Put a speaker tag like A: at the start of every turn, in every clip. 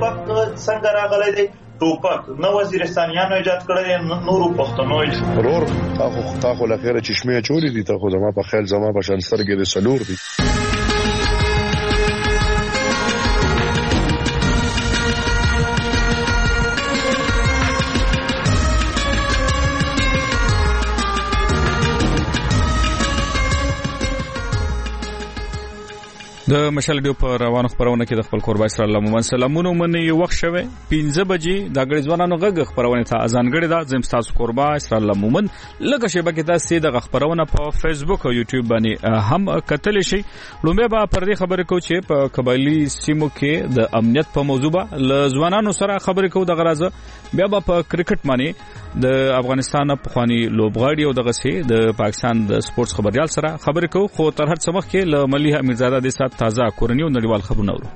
A: ټوپک څنګه راغلی دی؟ ټوپک نه وزیرستانیانو ایجاد کړی، نورو پښتنو
B: ورور تا خو لخيره چشمه چوری دي، تا خو زما په خیال زما په شان سترګې د سلور دي.
C: د مشال ډیو په روانو خبرونه کې د خپل قربا اسرائیل الله مومن سلامونه منې یو وخت شوه 15 بجې د غړي ځوانانو غږ خبرونه ته اذان غړي دا زم تاسو قربا اسرائیل الله مومن لکه شبکې تاسو د خبرونه په فیسبوک او یوټیوب باندې هم کتل شي. لومبه به پر دې خبرې کو چې په قبایلی سیمو کې د امنیت په موضوع به ل ځوانانو سره خبرې کو د غرازه، بیا به په کرکټ باندې د افغانستان په خواني لوبغاړي او دغه سي د پاکستان د سپورتس خبريال سره خبرې کو. خو تر هر څه مخکې ل مليحه میرزاده د سات تازه کورنی او نړیوال خبرونه ورو.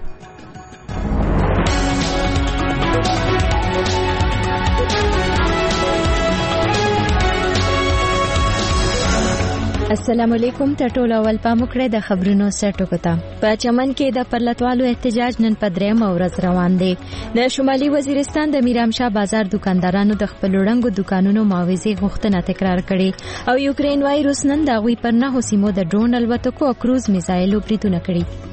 D: السلام علیکم. ټولو اول پاموکړه د خبرونو سرټوکتا. په چمن کې د پرلتوالو احتجاج نن په درېم ورځ روان دی. د شمالي وزیرستان د میرامشاه بازار دکاندارانو د خپل وړنګو دکانونو معاوضه غوښتنه تکرار کړي او یوکرين وايي روس نن د غوي پر نه سیمو د ډرون الوتکو او کروز میزایلو پریتونه کړي.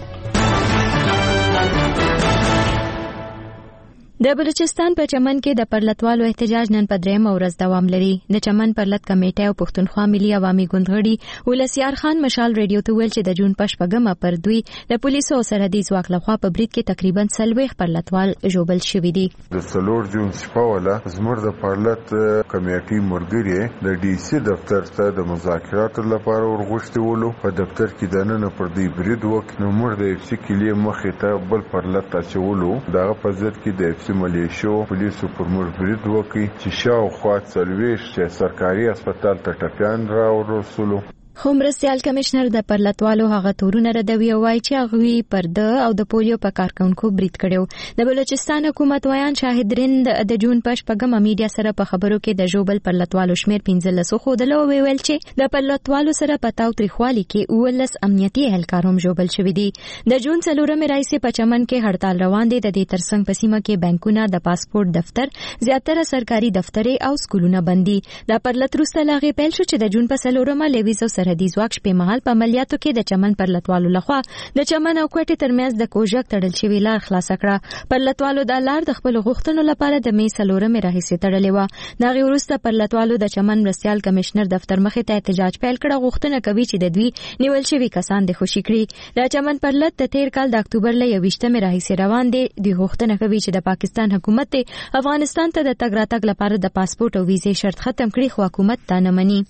D: د بلوچستان په چمن کې د پرلتوالو احتجاج نن په درېم ورځ دوام لري. د چمن پرلت کمیټه او پښتونخوا ملي عوامي ګوندغړي ولسیار خان مشال ریډیو ته ویل چې د جون پشپګم پر دوی د پولیسو او سرحدي ځواک لخوا په برید کې تقریبا 40 پرلتوال جوبل شوي دي.
E: د سلور جون شپاوله زموږ د پرلت کمیټې مرګري د ډي سي دفتر ته د مذاکراتو لپاره ورغښتولو په دفتر کې دننه پر دوی برید وکړ. نو موږ د اف سی کلی مخې ته بل پرلت اچولو دغه په ضد کې د ملیشو پولیسو پر موږ برید وکړي چې شاوخوا 40 سرکاري هسپتال ته ټپیان راورسولو.
D: خو مرستیال کمشنر د پرلتوالو هغه تورونه ردوي او وايي چې هغه پر د او د پولیو په کارکونکو برید کړو. د بلوچستان حکومت ویان شاهد رند د جون پشپګم میډیا سره په خبرو کې د جوبل پرلتوالو شمیر 15 خو د لو ویل چې د پرلتوالو سره پتاو تریخوالي کې اولس امنیتي اهلکاروم جوبل شوی دي. د جون څلورمه رئیس په چمن کې هړتال روان دي. د دې ترڅنګ په سیمه کې بانکونه، د پاسپورت دفتر، زیاتره سرکاري دفترې او سکولونه بندي. د پرلت روسته لاغي پیل شو چې د جون په څلورمه لیویزو سرحدي ځواک شپې مهال په عملیاتو کې د چمن پرلتوالو لخوا د چمن او کوټې ترمنځ د کوژک تړل شوی لار خلاص کړه. پرلتوالو د لار د خپل غوښتنو لپاره د می څلورمه راهیسې تړلې و. دا غي وروسته پرلتوالو د چمن مرستیال کمشنر دفتر مخې ته احتجاج پیل کړه. غوښتنه کوي چې د دوی نیول شوی کسان د خوشی کړي. د چمن پرلت د تیر کال د اکتوبر ل 28مه راهیسې روان دي. دوی غوښتنه کوي چې د پاکستان حکومت افغانستان ته د تګ راتګ لپاره د پاسپورت او ویزې شرط ختم کړي، خو حکومت تا نه مني.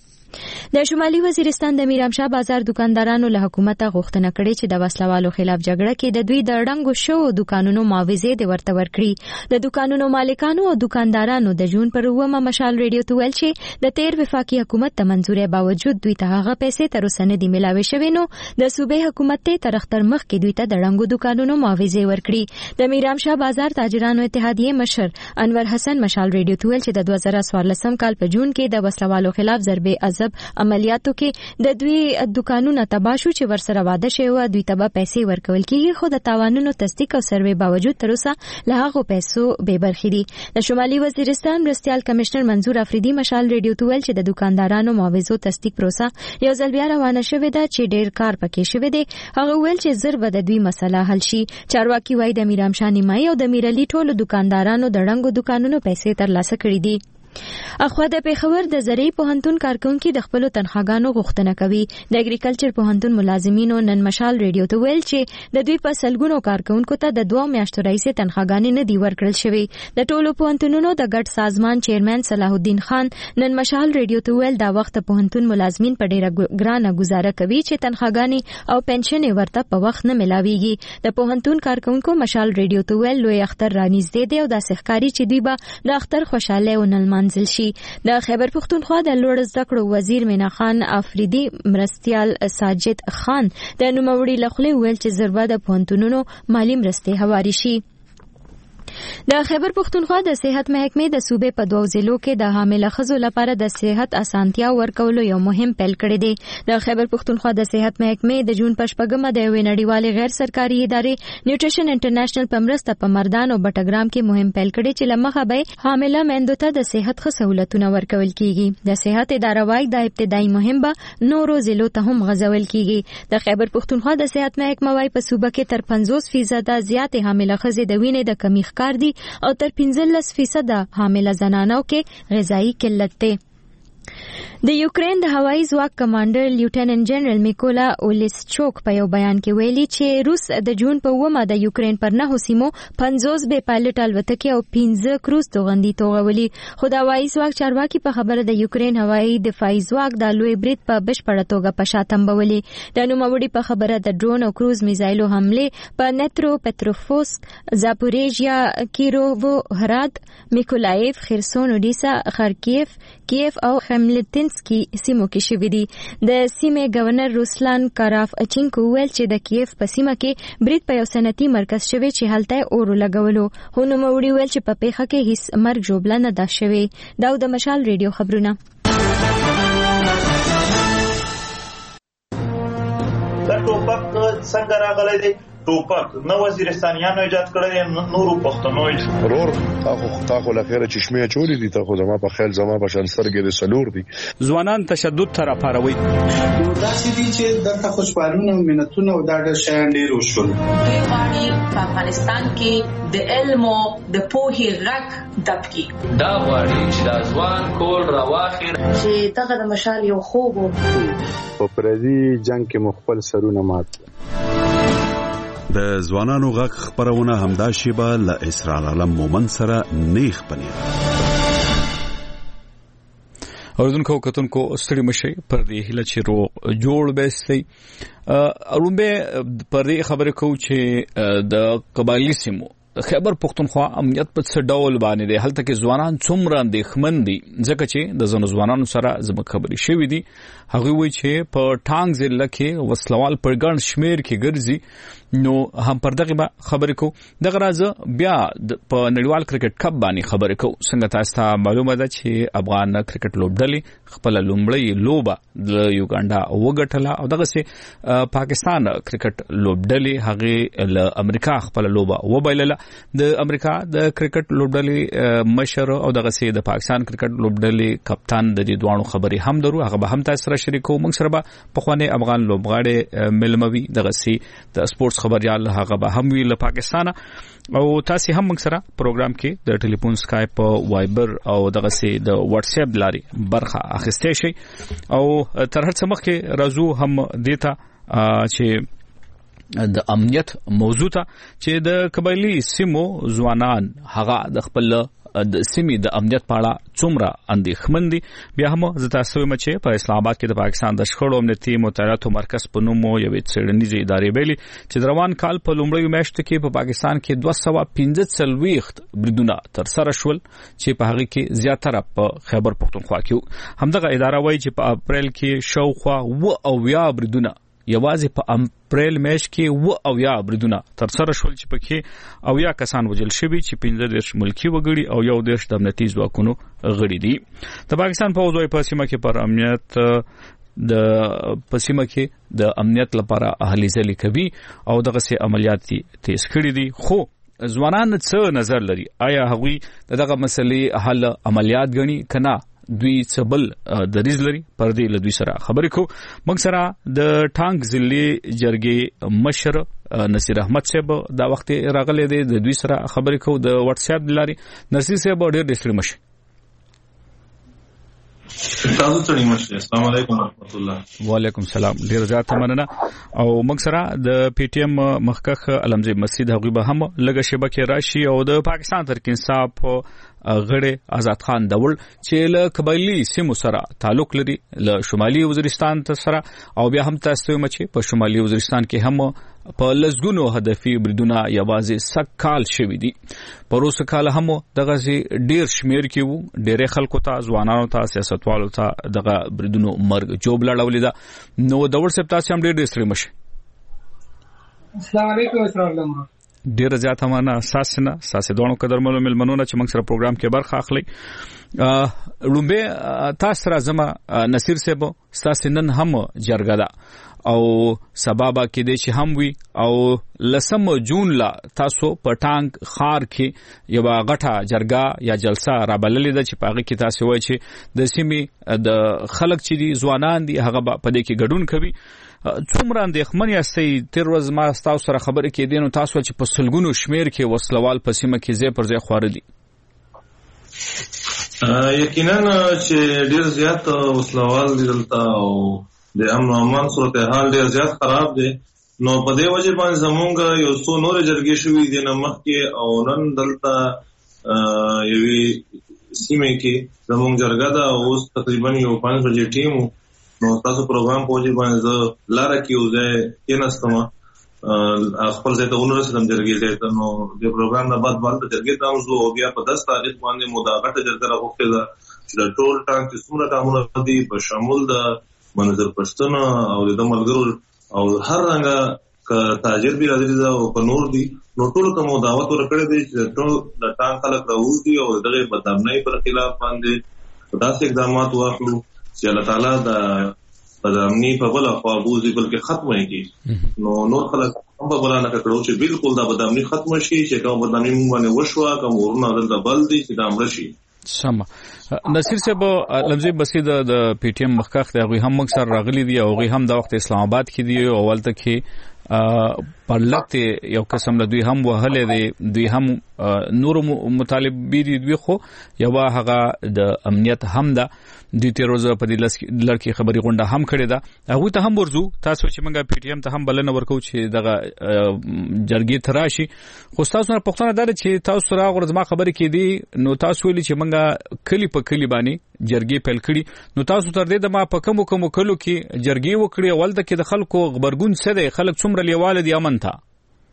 D: د شمالي وزیرستان د میرامشاه بازار دکاندارانو له حکومت غوښتنه کړې چې د وسلوالو خلاف جګړه کې د دوی د ړنګو شو دکانونو معاوضه د ورته ورکړي. د دکانونو مالکانو او دکاندارانو د جون پر ومه مشال ریډیو ته ویل چې د تیر وفاقي حکومت ته منزورې باوجود دوی ته هغه پیسې تر اوسه نه دي ملاوي شوې. نو د صوبې حکومت ته تر اختر مخ کې دوی ته د ړنګو دکانونو معاوضه ورکړي. د میرامشاه بازار تاجرانو اتحادیه مشر انور حسن مشال ریډیو ته ویل چې د 2014 کال په جون کې د وسلوالو خلاف ضربې عملیاتو کې د دوی دکانونو تباه شو چې ورسره واده شوی و. دوی ته به پیسې ورکول کیږي، خو د تاوانونو تصدیق او سروې باوجود تر اوسه له هغو پیسو بې برخې دي. د شمالي وزیرستان مرستیال کمشنر منظور افریدي مشال ریډیو ته ویل چې د دکاندارانو معاوضو تصدیق پروسه یو ځل بیا روانه شوې ده چې ډېر کار پکې شوی دی. هغه ویل چې زر به د دوی مسله حل شي. چارواکي وایي د میرامشاه نیمایي او د میرعلي ټولو دکاندارانو د ړنګو دکانونو پیسې ترلاسه کړې دي. اخوا د پیښور د زرعي پوهنتون کارکونکو د خپل تنخواګانو غوښتنه کوي. د اګریکلچر پوهنتون ملازمینو نن مشال ریډیو ته ویل چې د دوی په سلګونو کارکونکو ته د 2 میاشتو راهیسې تنخواګانې نه دی ورکړل شوې. د ټولو پوهنتونونو د ګډ سازمان چیرمن صلاح الدین خان نن مشال ریډیو ته ویل دا وخت پوهنتون ملازمین په ډیره ګرانه گزاره کوي چې تنخواګانې او پنشن ورته په وخت نه ملاويږي. د پوهنتون کارکونکو مشال ریډیو ته ویل لوی اختر رانږدې دی او د سحکاري چې دوی به د اختر خوشاله او نن منزل شي. د خیبر پختونخوا د لوړ زده کړو وزیر مینا خان افریدي مرستیال ساجد خان د نوموړي لخوا ویل چې ضرورت د پوهنتونونو مالی مرستې هواري شي. د خیبر پختونخوا د صحت محکمې د صوبې په 2 ضلعو کې د حامله ښځو لپاره د صحت اسانتیا ورکولو یو مهم پیل کړی دی. د خیبر پختونخوا د صحت محکمې د جون په 8مه د یوې نړیوالې غیر سرکاري ادارې نیوټریشن انټرنیشنل په مرسته په مردان او بټګرام کې مهم پیل کړی چې لمخه به حامله میندو ته د صحت ښه سہولتونه ورکول کیږي. د صحت اداره وايي د ابتدایي مهم به نورو ضلعو ته هم غځول کیږي. د خیبر پختونخوا د صحت محکمه وايي په صوبه کې تر 50% زیاتې حامله ښځې د وینې د کمی ښکار دي او تر 15% حامله زنانو کې غذایی قلت دی. د یوکرين د هوایي ځواک کمانډر لیوټننټ جنرال میکولا اولیسچوک په یو بیان کې ویلي چې روس د جون په 9 د یوکرين پر 9 سیمو 50 بې پایلټ الوتکې او 15 کروز توغندي توغولي. خو د هوایي ځواک چارواکي په خبره د یوکرين هوایي دفاعي ځواک د لوی برید په بشپړه توګه په شاتم بولي. د نوموړي په خبره د ډرون او کروز میزایلو حمله په نترو پتروفوسک، زاپوریژیا، کیروو، هرات، میکولایف، خرسون، اودیسا، خارکیف، کیف او خملتنسکی سیمو کې شوې دي. د سیمې گورنر روسلان کاراف اچینکو ویل چې د کیف په سیمه کې برید په یو صنعتي مرکز شوی چې هلته اور لګولو. هو نوموړي ویل چې په پیښه کې هیڅ مرګ ژوبله نه ده شوې. دا د مشال ریډیو خبرونه.
A: دا ټوپک څنګه راغلی دی؟ ټوپک نو وزیرستانیانو ایجاد کړی، نورو پښتنو
B: رور تاخو لخيره چشمه چوری دي. تاخو زما په خیال زما په شان سترګې د سلور دي.
C: ځوانان تشدد تر پاروي.
F: دا چې دي چې د خوشحالونه مينتونه او دا د شان ډیر وشول.
G: غواړي په افغانستان کې د علم او د پوهې رګ دبکی.
H: دا غواړي چې د ځوان کول راواخیر
G: چې دغه د مشال یو خوب
F: په پردي جنگ کې مخبل سرونه مات.
I: د ځوانانو غږ خبرونه همدا شیبه له اسرار عالم مومن سره نیخ پنیر.
C: اوردونکو کتونکو ستړي مشي پر دې هله چې رو جوړ بسي ارومبه پر دې خبره کو چې د قبایلی سیمو خیبر پختونخوا امنیت په څه ډول باندې دی. هلته کې ځوانان څومره اندېښمن دي ځکه چې د زنو ځوانانو سره زموږ خبرې شوې دي. هغه وایي چې په ټانګ ضلع کې وسلوال پر ګڼ شمیر کې ګرځي. نو هم پر دغه خبرې کو دغه راز بیا په نړیوال کرکټ کپ باندې خبرې کو. څنګه تاسو ته معلومه ده چې افغان کرکټ لوبډلې خپل لومړی لوبه د یوګاندا وګټله او دغه سي پاکستان کرکټ لوبډلې هغه له امریکا خپل لوبه وبایلله. د امریکا د کرکټ لوبډلې مشر او دغه سي د پاکستان کرکټ لوبډلې کپتان د دې دوه خبرې هم درو. هغه به هم تاسو سره شریکو. موږ سره به په خوانه افغان لوبغاړي ملموي دغه سي د سپورتس خبريال هغه به هم وی له پاکستان او تاسو هم موږ سره پروګرام کې د ټلیفون سکایپ وایبر او دغه سي د واتس اپ لاري برخه اخیسته شي او تر هر څه مخکې راځو هم دیتا چې د امنیت موضوع ته چې د قبایلی سیمو ځوانان هغه د خپل د سیمې د امنیت په اړه څومره اندېښمن دي. بیا هم زه تاسو وایم چې په اسلام آباد کې د پاکستان د شخړو امنیتي مطالعاتو مرکز په نوم یو څېړنیزه ادارې ویلي چې روان کال په لومړیو میاشتو کې په پاکستان کې 215 بریدونه تر سره شول چې په هغه کې زیاتره په خیبر پختونخوا کې. همدغه اداره وایي چې په اپریل کې شاوخوا 20 بریدونه یوازې په اپریل میاشت کې 20 بریدونه تر سره شول چې پکې 20 کسان وژل شوي چې 15 ملکی وګړي او 11 د امنیتي ځواکونو غړي دي. د پاکستان په وضعي په سیمه کې پر امنیت د پسیمه کې د امنیت لپاره اهلي ځلې کوي او دغه سي عملیات تیز کړي دي. خو ځوانان څه نظر لري؟ آیا هغوی دغه مسلې حل عملیات غني کنا دوی څبل دریز لري؟ پر دې له دوی سره خبرې کو. موږ سره د ټانګ ضلع جرګې مشر نصیر احمد صاحب دا وخت راغلی دی. د دوی سره خبرې کو د واتس اپ لاري. نصیر صاحب ډېر ډېر مشه.
J: تاسو ته مشه. السلام علیکم ورحمت الله.
C: وعلیکم السلام. ډېر زیات مننه. او موږ سره د پی ټی ایم مخکخ علمزی مسجد هغه به هم لګه شبکه راشي او د پاکستان ترک انصاف غړي آزاد خان دول چې له قبایلی سیمو سره تعلق لري له شمالي وزیرستان سره او بیا هم تاسو چې په شمالي وزیرستان کې هم په لزګونو هدفي بریدونه یوازې سکال شوي دي. پروسه کال هم دغه ډیر شمیر کې وو. ډېر خلکو ته ځوانانو ته سیاستوالو ته دغه بریدونو مرګ جوب لړولې ده. نو د ورسپ تاسو هم ډېر ستړي مشه.
K: السلام علیکم.
C: ډیر زیات مننه اساس دوه قدرمنو ملمنونه چې موږ سره پروګرام کې برخه اخلي. لومبه تاسو را زما نصیر صاحب تاسو نن هم جرګه ده او سبب کې د شي هم وي او 10 جون لا تاسو پټانګ خار کې یو غټه جرګه یا جلسه را بللې ده چې پاغه کې تاسو وایي چې د سیمې د خلک چې دي ځوانان دي هغه په دې کې ګډون کوي. څومره اندېښمن یاستئ؟ تیر ورځ ما تاسو سره خبرې کېدې نو تاسو چې په سلګونو شمیر کې وسلوال په سیمه کې ځای پر ځای خوار دي.
J: یقینا چې ډیر زیات وسلوال دي دلته او د امن او امان صورتحال ډیر زیات خراب دي. نو په دې وجه باندې زمونږ یو څو نور جرګې شوې دي نه مخکې او نن دلته یوې سیمې کې زمونږ جرګه ده او اوس تقریبا یو 5 بجې ټیم نو تاسو پروګرام په وجه باندې زه لاره کې وځه کېناستم خپل ځای ته ورسېدم جرګې ځای ته. نو د پروګرام نه بعد جرګې ته وځو او بیا په 10 تاریخ باندې مو دا غټه جرګه راغوښتې ده چې د ټول ټانک کې څومره کارونه دي په شامل د منظر پښتون او د ملګرو او هر رنګه تاجر بي راځي دا او په نور دي. نو ټول کوم دعوت ورکړی دی چې ټول د ټانک خلک راوځي او دغه بدامنۍ پر خلاف باندې داسې اقدامات واخلو چې الله تعالی د بدامنۍ په بل خوا بوزي بلکې ختمه کړي. نو نور خلک هم په بلانه کړو چې بالکل دا بدامنۍ ختمه شي چې کوم بدامنۍ مونږ باندې وشوه کوم ورونه دلته بل دي چې دا امر شي.
C: سم نصیر صاحب لمزي بسید د پی ټی ایم مخکخ د غوي هم مکسر راغلي دي او غوي هم د وخت اسلام آباد کې دي او ولته کې پرلته یو قسم له دوی هم وهله دي دوی هم نور مطالبه دي دوی خو یو هغه د امنیت هم ده د تیروزه په دې لړکی خبري غونډه هم کړې ده هغه ته هم ورزو تاسو چې موږ پی ټی ایم ته هم بلنه ورکو چې دغه جرګې تراشي خو تاسو نه پښتنه ده چې تاسو راغور زما خبرې کې دي نو تاسو ویلي چې موږ کلی په کلی باندې جرګې پیل کړي نو تاسو تر دې د ما په کوم کلو کې جرګې وکړي ولته کې د خلکو خبرګون څه دی خلک څومره لیواله دي امن ته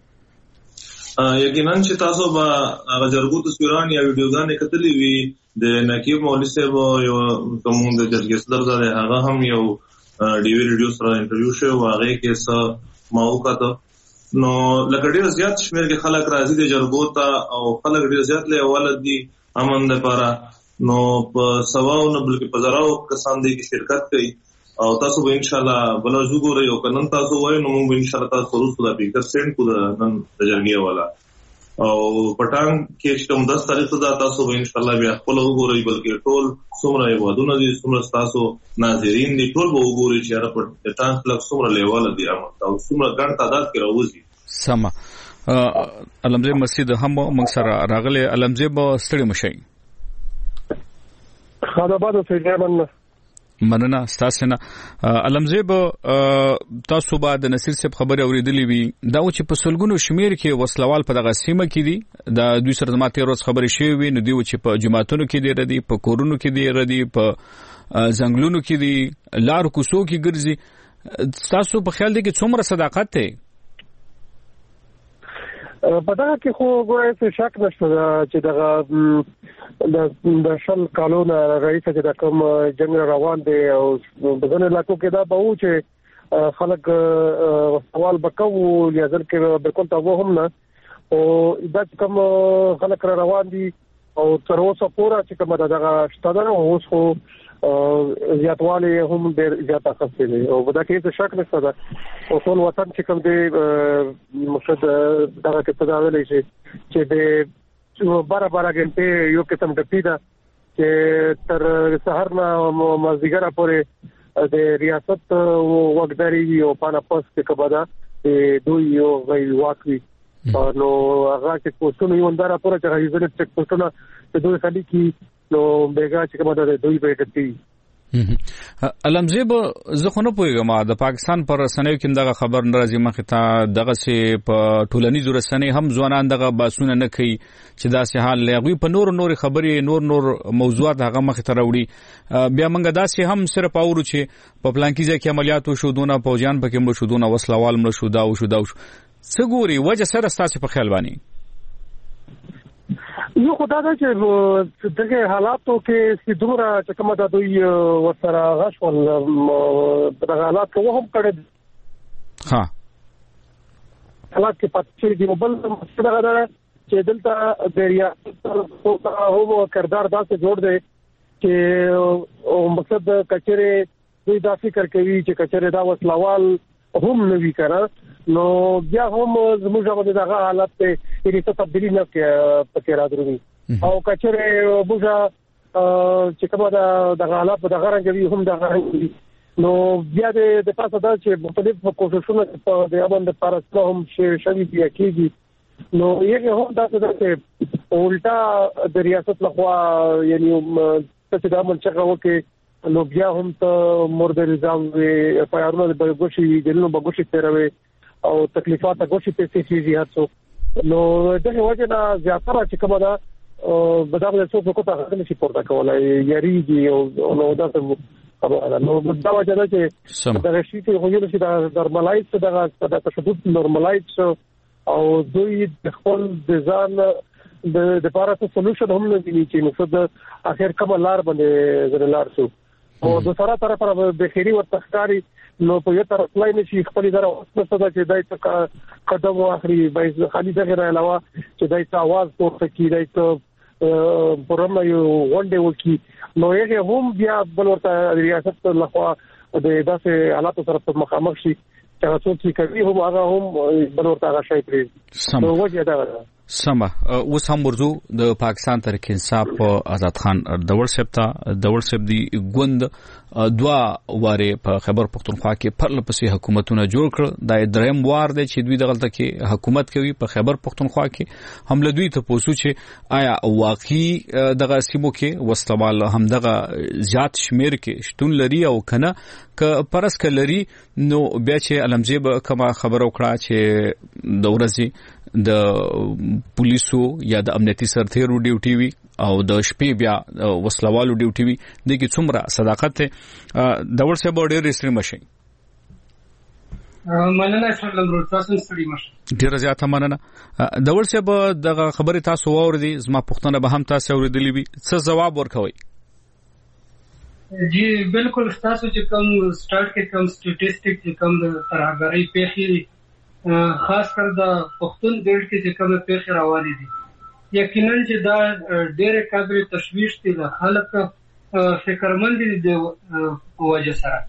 J: یقینا چې تاسو به هغه جرګو تصویران یا ویډیوګانې کتلې وي د نقیب مولوی صاحب یو کوم د جرګې صدر ده هغه هم یو ډي وی ریډیو سره انټرویو شو هغه کې څه موقعه نو لکه ډیر زیات شمیر کې خلک راځي د جرګو ته او خلک ډیر زیات لیواله دي امن لپاره نو په سواو نه بلکې په زراو کسان دي چې شرکت کوي او تاسو به ان شاء الله بلوزو ګورئ او کنن تاسو وایو نو موږ ان شاء الله تاسو ورسره د پیکر سند کو د نن د جرګې والا او پټان کې کوم 10 تاریخ ته تاسو به ان شاء الله بیا خپل وګورئ بلکې ټول څومره ودونه دي څومره تاسو ناظرین دي ټول به وګورئ چې را پټان خلک څومره لیواله دي او څومره ګڼ تعداد کې راوځي.
C: سم علمزه مسجد هم موږ سره راغله علمزه به ستړي مشي
K: خداباد سیدمن
C: مننه تاسو نه علمزیب تاسو بعد نصیر صاحب خبر اوریدلې وی دا چې په سلګونو شمیر کې وسلوال په دغه سیمه کې دي دا دوی سره ماته روز خبرې شوی وي نو دی چې په جماعتونو کې دی ردی په کورونو کې دی ردی په ځنګلونو کې دی لار کوڅو کې ګرځي تاسو په خیال دی کې څومره صداقت ته
K: پدا کې خو ګورې څه شک نشته چې دغه د شل کالونو رئیس چې د کوم جنگ روان دی او بدن علاقو کې دا به و چې خلک سوال وکاو یا ځکه بالکل تا هم نه او دا کوم خلک روان دي او تر اوسه پورا چې کوم دغه شتاده اوس خو زیاتواله هم ډېر زیاته خسته دي او دا کې څه شک نشته دا او ټول وطن چې کوم دی مقصد دغه کې څه دا ویلې چې د بارا غنټه یو قسم د پیدا چې تر سحر نه مازیګر پورې د ریاست وګداري او پانا پاس کې کبدا دوی یو غي واکوي نو هغه چې کوڅونو یو اندار پورې چې هیڅ چک پوسټونه د دوی خالي کی نو بیګا چې کومه د دوی به کتی
C: علمزیب زه خو نه پوهیږم د پاکستان پر رسنیو کې دغه خبر ناراضي مخه ته دغه سي په ټولنیزو رسنیو هم ځوانان دغه باسونه نه کوي چې دا سه حال لغوي په نور خبري نور موضوعات هغه مخه ته راوړي بیا موږ داسې هم صرف اورو چې په پلان کې ځکه عملیات وشو دونه پوجان پکې مړ شو دونه وسلوال مړ شو دا څه ګوري وجه سره ستاسو په خیال باندې
K: یو خدای دا چې دغه حالاتو کې سیدورا چې کومه د دوی ورسره غشول دغه حالات کوم هم کړي
C: ها
K: حالات کې پاتې دي. بل مسله ده چې دلته د ریاست او کردار داسې جوړ دی چې مقصد کچره دوی دا فکر کوي چې کچره دا وسلوال هم نوي کړه نو بیا هم زموږ باندې دا حالت ته هیڅ تبدیلی نه پکې راځي او کچره موږ چې کومه د حالات په دغه رنګ هم د غرنګ نو بیا د تاسو دا چې مختلف کوششونه په د امن د پرسته هم شوي بیا کېږي نو یې هم دا چې الټا د ریاست لخوا یعنی څه د امن څخه وکي نو بیا هم ته مرد نظام پیارونه د بغوشي دلونو بغوشي تیروي او تکلیفات غوشي په سيسي هڅو نو دغه وجه نه زیاتره چې کومه دا بدغه څه کو ته غوښتنه شي پورته کولای یریږي او نو دا نو دا وجه ده چې دا شي چې غوښتل شي دا نورمالایز دا تشدد نورمالایز او دوی د خپل ځان د لپاره څه سولوشن هم نه دي چې نو د اخر کومه لار باندې زرلار شو او د سره طرف به خيري او تخکاری نو په یو طرف لای نشي خپل اداره اوسه چې دای ته قدم واخري به خالي دغه علاوه چې دای ته आवाज پورته کیدای ته پرمه یو غونډه وکي نو یې هم بیا بل ورته ریاست لخوا د داسې حالات سره مخامخ شي چې تاسو چې کوي هم هغه هم بل ورته هغه شي پرې نو وجه دا
C: سمه اوس هم ورزو د پاکستان تحریک انصاف آزاد خان دور سب دی ګوند دوا واره په خیبر پختونخوا کې پرله پسې حکومتونه جوړ کړ د دریم وار دی چې دوی دغلطه کې حکومت کوي په خیبر پختونخوا کې هم له دوی ته پوسو چې آیا واقعي دغه سیمو کې وسلوال هم دغه زیات شمیر کې شتون لري او کنه ک پرس ک لري نو بیا چې علمزیب کما خبر وکړه چې د ورځي د پولیسو یا د امنیتي سرتیرو ډیوټي وي او د شپې بیا وسلوالو ډیوټي وي دغه څومره صداقت ته د ورسې بورډر ریسټری مشي
L: مننه سلام تاسو ستړي مشه
C: ډیر زیاته مننه د ورسې به دغه خبره تاسو واوردي زما پښتنه به هم تاسو اوریدلې وي څه جواب ورکوي
L: جی بالکل تاسو چې کوم سٹارټ کې کوم سټټیسټیک چې کوم د ترهګرۍ پیښې خاص کر د پښتون بیلټ کې چې کومه پیښه روانې دي یقینا چې دا ډېر قابل تشویش دي د خلک فکرمند دي د وجه سره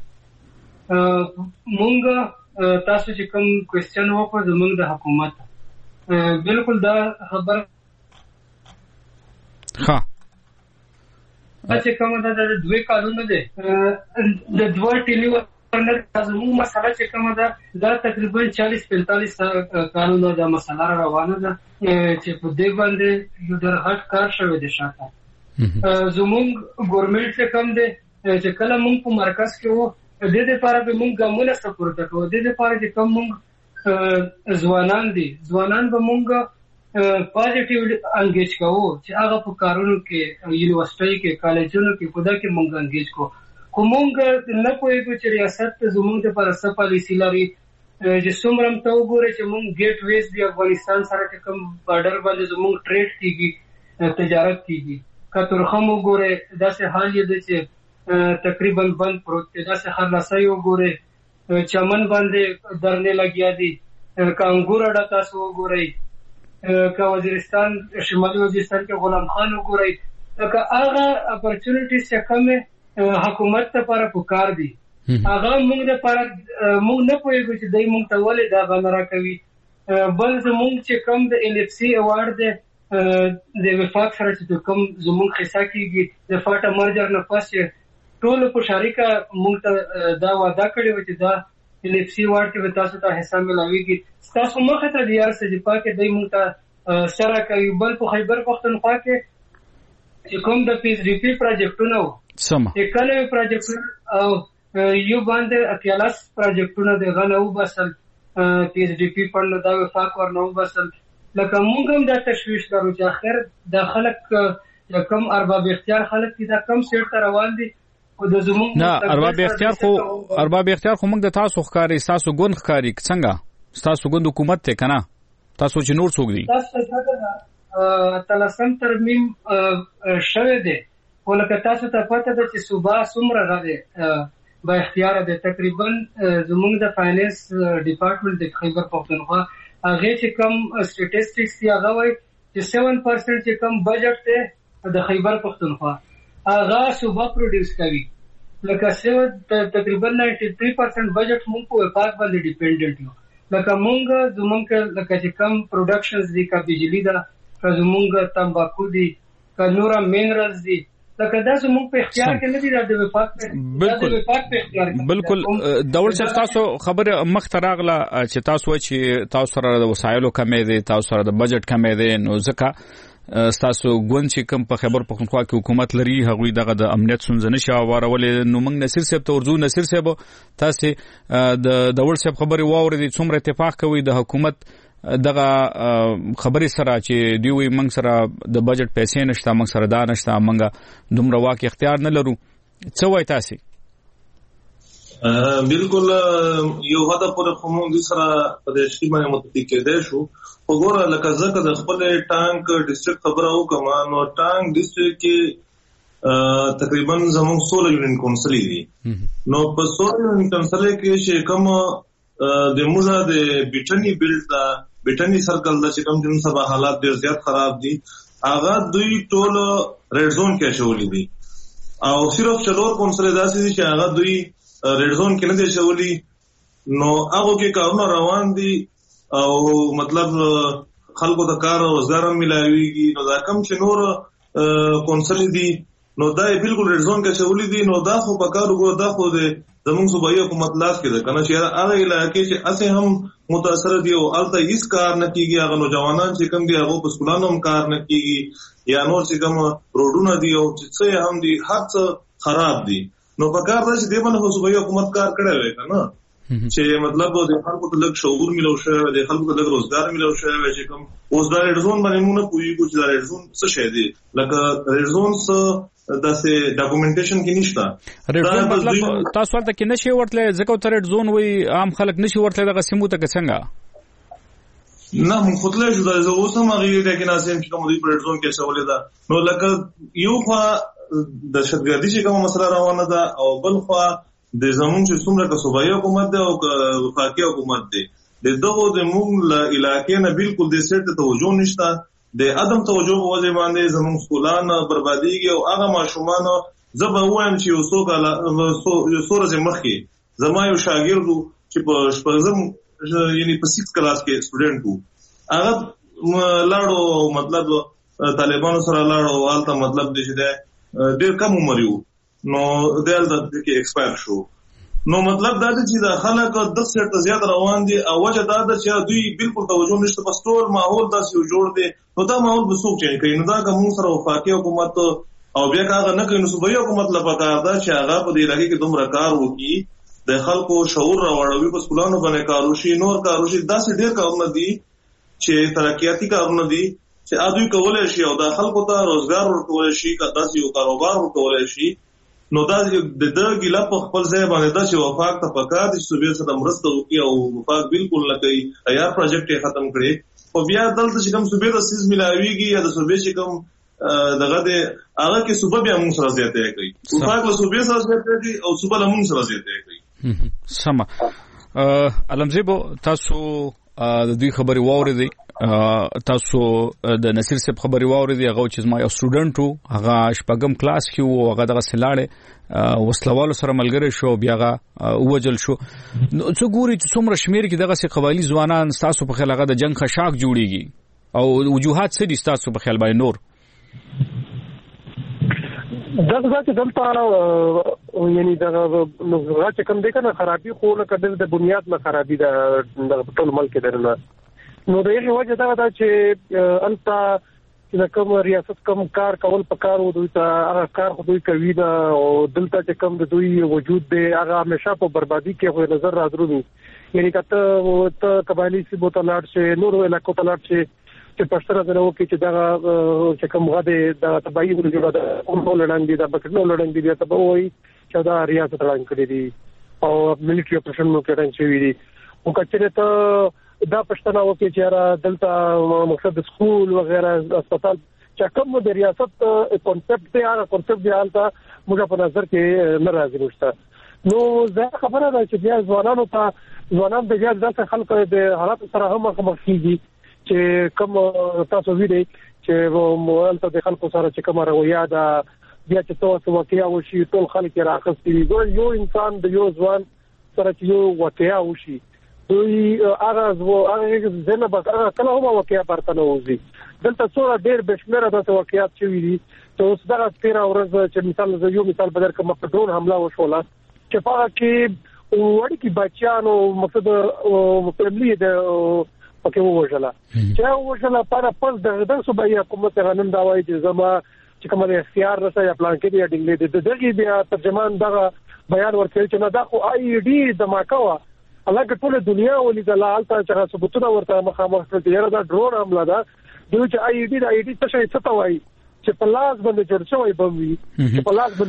L: مونږ تاسو چې کوم کوېسچن وکړو زموږ د حکومت بالکل دا خبر
C: ها
L: چې کومه دا دوه قانون دي د دوه ټیلیو زموږ مسله چې کومه ده دا تقریبا 40-45 قانون دا مسله روانه ده چې په دې باندې یو درغټ کار شوی دی شاته زموږ ګورنمنت څخه کم دی چې کله موږ په مرکز کې وو د دې لپاره به موږ ګامونه سپورټ کوو د دې لپاره چې کوم موږ ځوانان به موږ پازیټیو انګیج کوو چې هغه په کارونو کې یونیورسيټي کې کالجونو کې په دغه کې موږ انګیج کوو کومونګ نه کوي چې ریاست ته زموږ ته پر څه پالیسی لري چې څومره ته وګورئ چې موږ ګیټ ویز دی افغانستان سره کوم بارډر باندې زموږ ټریډ کیږي تجارت کیږي کترخم وګورئ داسې حال دی چې تقریبا بند پروت دی داسې خلاصي وګورئ چمن باندې درنه لګیا دي کانګور اډه تاسو وګورئ کا وزیرستان شمالي وزیرستان کې غلام خان وګورئ که هغه اپورچونټیز چې کومه حکومت ته لپاره پکار دي هغه موږ د لپاره موږ نه پوهیږو چې دای موږ ته ولې دا غنرا کوي بل زموږ چې کوم د LFC ایوارډ د وفاق سره چې کوم زموږ حصہ کیږي د فاټا مرجر نه پس ټول په شریکه موږ ته دا وعده کړی و چې دا LFC ایوارډ کې تاسو ته حصہ ملويږي تاسو مخه ته د یار سجپا کې دای موږ ته سره کوي بل په خیبر پختونخوا کې چې کوم د PSDP پروجیکټونو
C: سم
L: کله پروجیکټ او یو باندې اکیلاس پروجیکټونه د غنو بسل PSDP په نو دا وفاق ورنو بسل لکه موږ هم دا تشویش درو چې اخر د خلک کم ارباب اختیار خلک چې دا کم سیټ ته روان دي او د زموږ
C: نه ارباب اختیار خو موږ د تاسو ښکاری تاسو ګوند ښکاری څنګه تاسو ګوند حکومت ته کنه تاسو چې نور څوک دي
L: تاسو تلسم ترمیم شوه دي ولکه تاسو ته پته ده چې صوبا څومره غواړي با اختیار ده تقریبا زموږ د فاینانس ډپارټمنټ د خیبر پختونخوا هغه چې کم سټټیسټکس دی هغه وایي چې 7% چې کم بجټ دی د خیبر پختونخوا هغه صوبه پروډوس کوي لکه تقریبا 93% بجټ مونږ په وفاق باندې ډیپندنٹ یو لکه مونږ زمونږ لکه چې کم پروډکشنز دي کا بجلی دا کا زمونږ تمباکو دي کا نورا مینرالز دي لکه دا زمونږ په اختیار کې نه دي د وفاق په اختیار کې
C: بالکل دول چې تاسو خبره مخ تراغله چې تاسو چې تاسو سره د وسایلو کمې دي تاسو سره د بجټ کمې دي نو ځکه تاسو ګوند چې کوم په خیبر پختونخوا کې حکومت لري هغوی دغه د امنیت څنګه نشي اورولې نو موږ نصیر صاحب ته ورزو نصیر صاحب تاسو د دول صاحب خبري واورې څومره اتفاق کوي د حکومت دغه خبري سره چې دی وي موږ سره د بجټ پیسې نشته موږ سره دا نشته موږ دومره واکه اختیار نه لرو څه وایي تاسو
J: بالکل یو هدا پر کوم د سره په دې شی باندې متفق کېدای شو وګوره لکه ځکه د خپل ټانک ډیسټریکټ خبره وکم نو ټانک ډیسټریکټ کې تقریبا زموږ 16 یونین کونسل دي نو په 16 یونین کونسل کې چې کوم د موږ د بیټنی بیلډ دا بیټنی سرکل د چې کوم د سبا حالات ډیر زیات خراب دي هغه دوی ټول ریډ زون کې شولې دي او صرف چلور کونسل داسې دي چې هغه دوی ریډ زون کې نه دي شولې نو هغه کې کارونه روان دي او مطلب خلکو ته کار او روزګار ملایويږي نو دا کم چې نور کونسل دي نو دا بالکل ریډ زون کې شولې دي نو دا خو په کار وګورئ دا خو د زموږ صوبایي حکومت لاس کې ده کنه چې هغه علاقې چې اسه هم متاثر دي او الته هیڅ کار نه کیږي هغه نوجوانان چې کم دي هغه په سکولانو هم کار نه کیږي یا نور چې کوم روډونه دي او چې هم دي هر څه خراب دي نو په کار راځي دی باندې صوبایي حکومت کار کړی وي کنه چې مطلب د خلکو ته لږ شعور ملو شوی د خلکو ته لږ روزګار ملو شوی چې کوم اوس دا ریډ زون باندې مونږ پوهیږو چې دا ریډ زون څه شی دی لکه ریډ زون څه داسې ډاکومنټیشن کې نشته
C: ریډ زون مطلب تاسو ولته کې نشي ورتله ځکه تر ریډ زون وي عام خلک نشي ورتله دغه سیمو ته څنګه
J: نه مونږ خپل شو دا اوس هم هغه دې کې ناسم چې کوم دی ریډ زون کې شولې ده نو لکه یو خوا د شتګردي چې کومه مسله روانه ده او بل خوا د زمون چې څومره که صوبایي حکومت ده او وفاقي حکومت ده د دغه د موږ علاقې نه بالکل د سیټ توجه نشته د عدم توجه په وجه باندې زمون سکولان برباديږي او هغه ماشومان زبا وایم چې یو څوک مخکې زما یو شاګرد چې په شپږم یعنی په 6 کلاس کې سټوډنټ وو هغه لاړو مطلب طالبانو سره لاړو حالت مطلب دې چې ډېر کم عمر یو نو دلته کې ایکسپایر شو نو مطلب دا چې دا خلک د څه زیات روان دي او وجه دا ده چې دوی بالکل توجه نشته په ټول ماحول داسې یو جوړ دی نو دا ماحول به څوک چي کوي نو دا کوم سره وفاقي حکومت او بیا هغه نه کوي نو صوبایي حکومت لپاره دا چې هغه په دې لګي کې دومره کار وکړي د خلکو شعور راوړوي په سکولانو باندې کار وشي نور کار وشي داسې ډېر کارونه دي چې ترقیاتي کارونه دي چې دوی کولای شي او د خلکو ته روزګار ورکول شي داسې یو کاروبار ورکول شي نو دا د ګیلا په خپل ځای باندې دا چې وفاق ته پکار دي صوبې سره مرسته وکړي او وفاق بالکل لکه یا پروجیکټ ختم کړي او بیا دلته چې کوم صوبې د سیس ملاويږي یا د صوبې چې کوم دغه د هغه کې صوبې بیا موږ سره زیاتې کوي وفاق له صوبې سره زیاتې کوي او صوبې له موږ سره زیاتې کوي
C: سم علمزیبو تاسو د دې خبري واورېدي تاسو د نصیر صاحب خبري واورېدي هغه چې ما یو سټوډنټ وو هغه شپږم کلاس کې وو هغه دغه سلاړې وسلوالو سره ملګری شو بیا هغه وجل شو څو ګوري چې څومره شمیر کې دغه سي قبایلی ځوانان تاسو په خیال هغه د جنگ خشاک جوړیږي او وجوهات څه دي تاسو په خیال باندې نور
K: دغه چې دلته یعنی دغه نو چې کوم دي کنه خرابي خو نه کډل د بنیاد نه خرابي د ټول ملک درنه نو د یوه وجه دا چې انت چې کوم ریاست کوم کار کول پکار وو دوی ته هغه کار خو دوی کوي دا او دلته چې کوم د دوی وجود دی هغه همیشه په بربادي کې خو نظر راځي یعنی کته قبایلی سی بوتلات چې نور علاقو تلات چې پښتره درو کې چې دا چې کوم غده د تبعی ورجوړه د کوم لړنګ دي د بکټنو لړنګ دي ته به وایي چې دا ریاست لړنګ کړی دي او ملټری اپریشن نو کېدان شوی دي او کچره ته دا پښتنه وکړي چې دلته مقصد سکول وغیرہ هسپتال چې کوم د ریاست کانسپټ دی هغه کانسپټ دی حالت موږ په نظر کې ناراضي نشته نو زه خبره ده چې بیا ځوانان د بیا ځکه خلک د حالات سره هم مخ کیږي چې کوم تاسو ویلي چې موږ ته د خلکو سره چې کومه رویه ده بیا چې تاسو واقعیا وشي ټول خلک راخستي یو انسان د یو ځوان سره چې یو واقعیا وشي دوی هغه زنه به کله هم واقعیا برته نه وځي دلته څوره ډېر بشمېره د واقعیات شوي دي چې اوس دغه 13 ورځ چې مثال یو مثال بدر کوم په ډرون حمله وشوله چې په کې وړي بچیانو مقصد فیملی د پکې وژله چې وژله په دغه صوبایي حکومت غنن دا وایي چې زما چې کومه اختیار رسې یا پلان کې دی ډینګلې د دغه بیا ترجمان دغه بیان ورکړي چې نه دا خو آی ډی د ماکوا الګ ټول دنیا ولیدل حالت چې ثبوتونه ورته مخامخ کړي دا ډرون حمله ده دوی چې آی ډی څه شي څه وایي چې په لاس باندې جوړ شوی بموي چې په لاس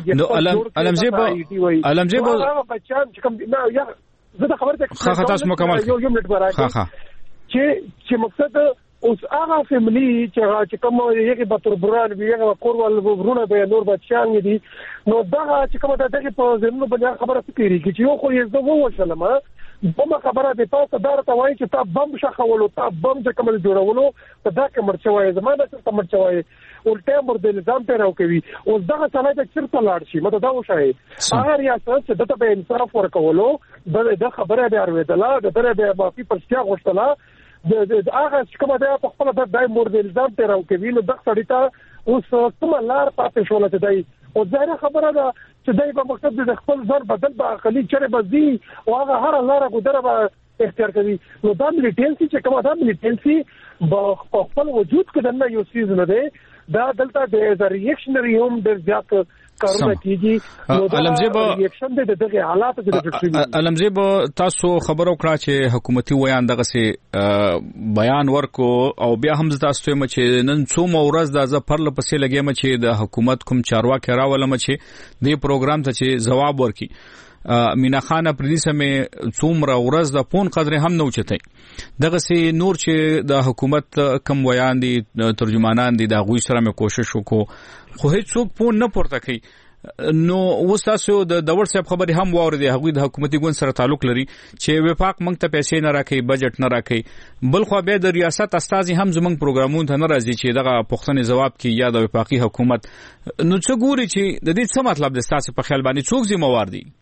K: باندې
C: علمجیب
K: بچان چې کوم نه یا زه د خبرته
C: خاصه تاسو مکمل
K: یو منټ برابر چې مقصد اوس هغه فیملی چې کوم یو به تربران وی هغه کورول ورونه به نور بچان دي نو دا چې کوم دغه په زمونږ باندې خبره کوي چې یو خو یې زه وشلم بم خبره به تاسو دارته وایي چې تا بم شخولو تا بم چې کوم جوړولو په دا کې مرچوي زمانه څه مرچوي ولټه مر د نظام ته راوکوي اوس دا څنګه د چرته لاړ شي مته دا وشي هغه ریاست چې دته به انصاف ورکولو د خبره به ارویدله د دره به معافي پرشتیا غوښتله د هغه کومه د خپل د دای مور د نظام ته راوکوي نو د سړی ته اوس کوم لار پاتې شول چې دای او ځای خبره ده چې دای په مقصد د خپل ځان بدل به عقلي چره بزي او هغه هر لار ګذره به اختیار کوي نو دا مليټنسي چې کومه دا مليټنسي په خپل وجود کې دنه یو سیز نه ده دا دلته د ریاکشنري هم د زیات کارونه کیږي
C: علمزیب
K: ریاکشن د دغه حالات د
C: علمزیب تاسو خبرو کړه چې حکومتي ویان دغه سي بیان ورکو او بیا هم تاسو ته چې نن څو مورز د زفر لپسې لګیم چې د حکومت کوم چارواکي راولم چې د پروګرام ته چې جواب ورکي مینا خان پردیسه مې څومره ورځ د پون قدر هم نو چتای دغه سي نور چې د حکومت کم ویان دي ترجمانان دي د غوي سره مې کوشش وکړو خو هیڅ څوک پون نه پورته کوي نو وساسو د دور صاحب خبري هم واره دي هغه د حکومتي ګوند سره تعلق لري چې وفاق منګ ته پیسې نه راکړي بجټ نه راکړي بل خو به د ریاست استازي هم زمنګ پروګرامونه ته ناراضي چې دغه پښتني جواب کې یا د وفاقي حکومت نو څه ګوري چې د دې څه مطلب د تاسو په خیال باندې څوک ذمہوار دي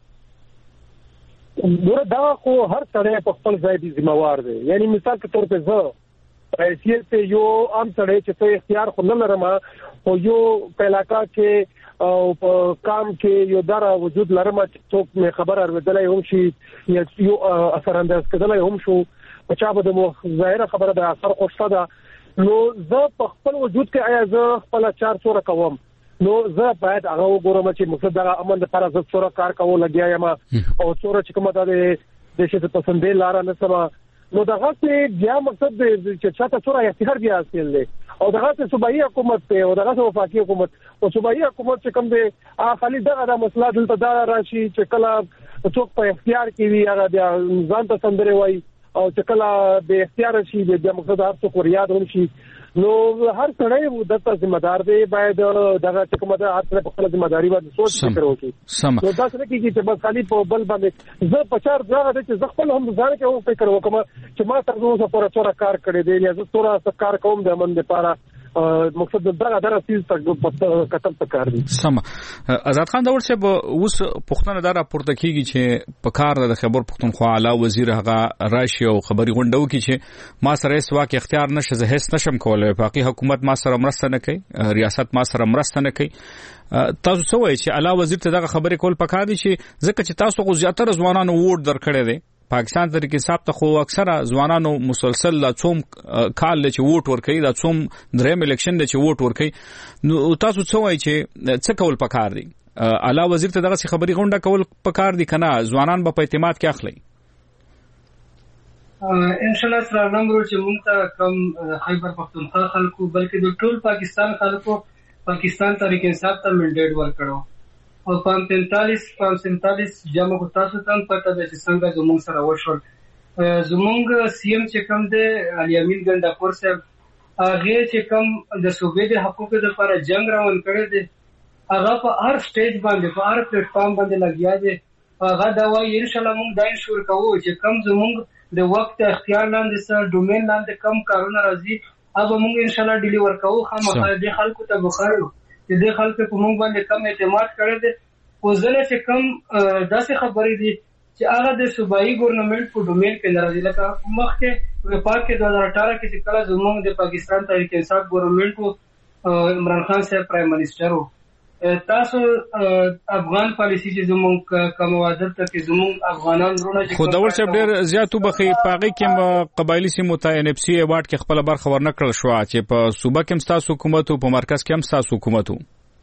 K: دا خو هر سړی په خپل ځای دی ذمہوار دی یعنی مثال کے طور په زه حیثیت ته یو عام سړی چې ته اختیار خو نه لرم او یو په علاقہ کې او په کام کې یو دره وجود لرم چې څوک مې خبر اوریدلای هم شي یا یو اثر انداز کېدلای هم شو په چا به د ظاهره خبره د اثر خوشته ده نو زه په خپل وجود کې آیا زه خپل 400 کوم نو زه باید هغه وګورم چې مقصد د امن لپاره زه څوره کار کوم لګیا یم او څوره چې کومه د شته پسندې لار نه سم نو دغه څه بیا مقصد چې چاته څوره اختیار بیا حاصل دی او دغه څه صوبایي حکومت ته او دغه څه وفاقي حکومت او صوبایي حکومت چې کوم دی خالي دغه د مسله دلته دا راشي چې کله څوک په اختیار کې وي هغه بیا ځان ته سندره وای او چې کله به اختیار شي د مقصد هر څه کوریاد هم شي نو هر سړی د ذمہ دار دی باید دغه کومه د هر څه په خپل ذمہ داری باندې سوچ فکر وکړي نو دا څه کیږي چې بس خالي په بل باندې زه په چار ځای د چې خپل هم ځان کې فکر وکم چې ما تر اوسه پر څوره کار کړی دی یا زه څوره کار کوم د من لپاره مقصد دغه درسیز ته کتل پکار دي
C: سم آزاد خان داور صاحب اوس پښتون دا راپورته کیږي چې په کار د خبر پښتونخوا اعلی وزیر هغه راشي او خبري غونډو کې چې ما سره اس واک اختیار نشه زه هیڅ نشم کولای وفاقي حکومت ما سره مرسته نه کوي ریاست ما سره مرسته نه کوي تاسو څه وایي چې اعلی وزیر ته دغه خبرې کول پکار دي چې ځکه چې تاسو غو زیاتره ځوانانو ووټ درکړی دی پاکستان طریقې حساب ته خو اکثره ځوانانو مسلسل لا څوم کال چې ووټ ورکړي دا څوم دریم الیکشن چې ووټ ورکړي نو تاسو څه وایي چې څه کول پکار دي اعلی وزیر ته دغه خبري غونډه کول پکار دي کنه ځوانان په اعتماد کې اخلي
L: ان شاء الله سره نمبر چې مونږ ته کم خیبر پختونخوا خلکو بلکې د ټول پاکستان خلکو پاکستان طریقې حساب ته منډیټ ورکړو او 45 جامع کو تاسو ته پته ده چې څنګه زموږ سره وشول زموږ سی ام چې کوم ده علي امین ګنداپور صاحب هغه چې کوم د صوبې د حقوقو لپاره جنگ روان کړی دی هغه په هر سټیج باندې په هر پلیټ فارم باندې لګیا دی هغه دا وایي ان شاء الله موږ دا انشور کوو چې کم زموږ د وخت اختیار لاندې سره ډومین لاندې کم کارونه راځي هغه موږ ان شاء الله ډیلیور کوو. خامخا دې خلکو ته بخارو چې دې خلکو په موږ باندې کم اعتماد کړی دی. خو ځله چې کم داسې خبرې دي چې هغه د صوبایي ګورنمنټ په ډومین کې نه راځي. لکه مخکې وفاق کې 2018 کې چې کله زموږ د پاکستان تحریک انصاف ګورنمنټ و عمران خان صاحب پرایم منسٹر و تاسو افغان پالیسی چې زموږ کوم وعده ته کې زموږ افغانان رونه
C: خو د ورڅ ډېر زیات وبخي پاغي کې قبایلی سیمو ته ان اف سی ایوارډ کې خپل برخه ورنکړل شو چې په صوبه کې هم تاسو حکومت او په مرکز کې هم تاسو حکومت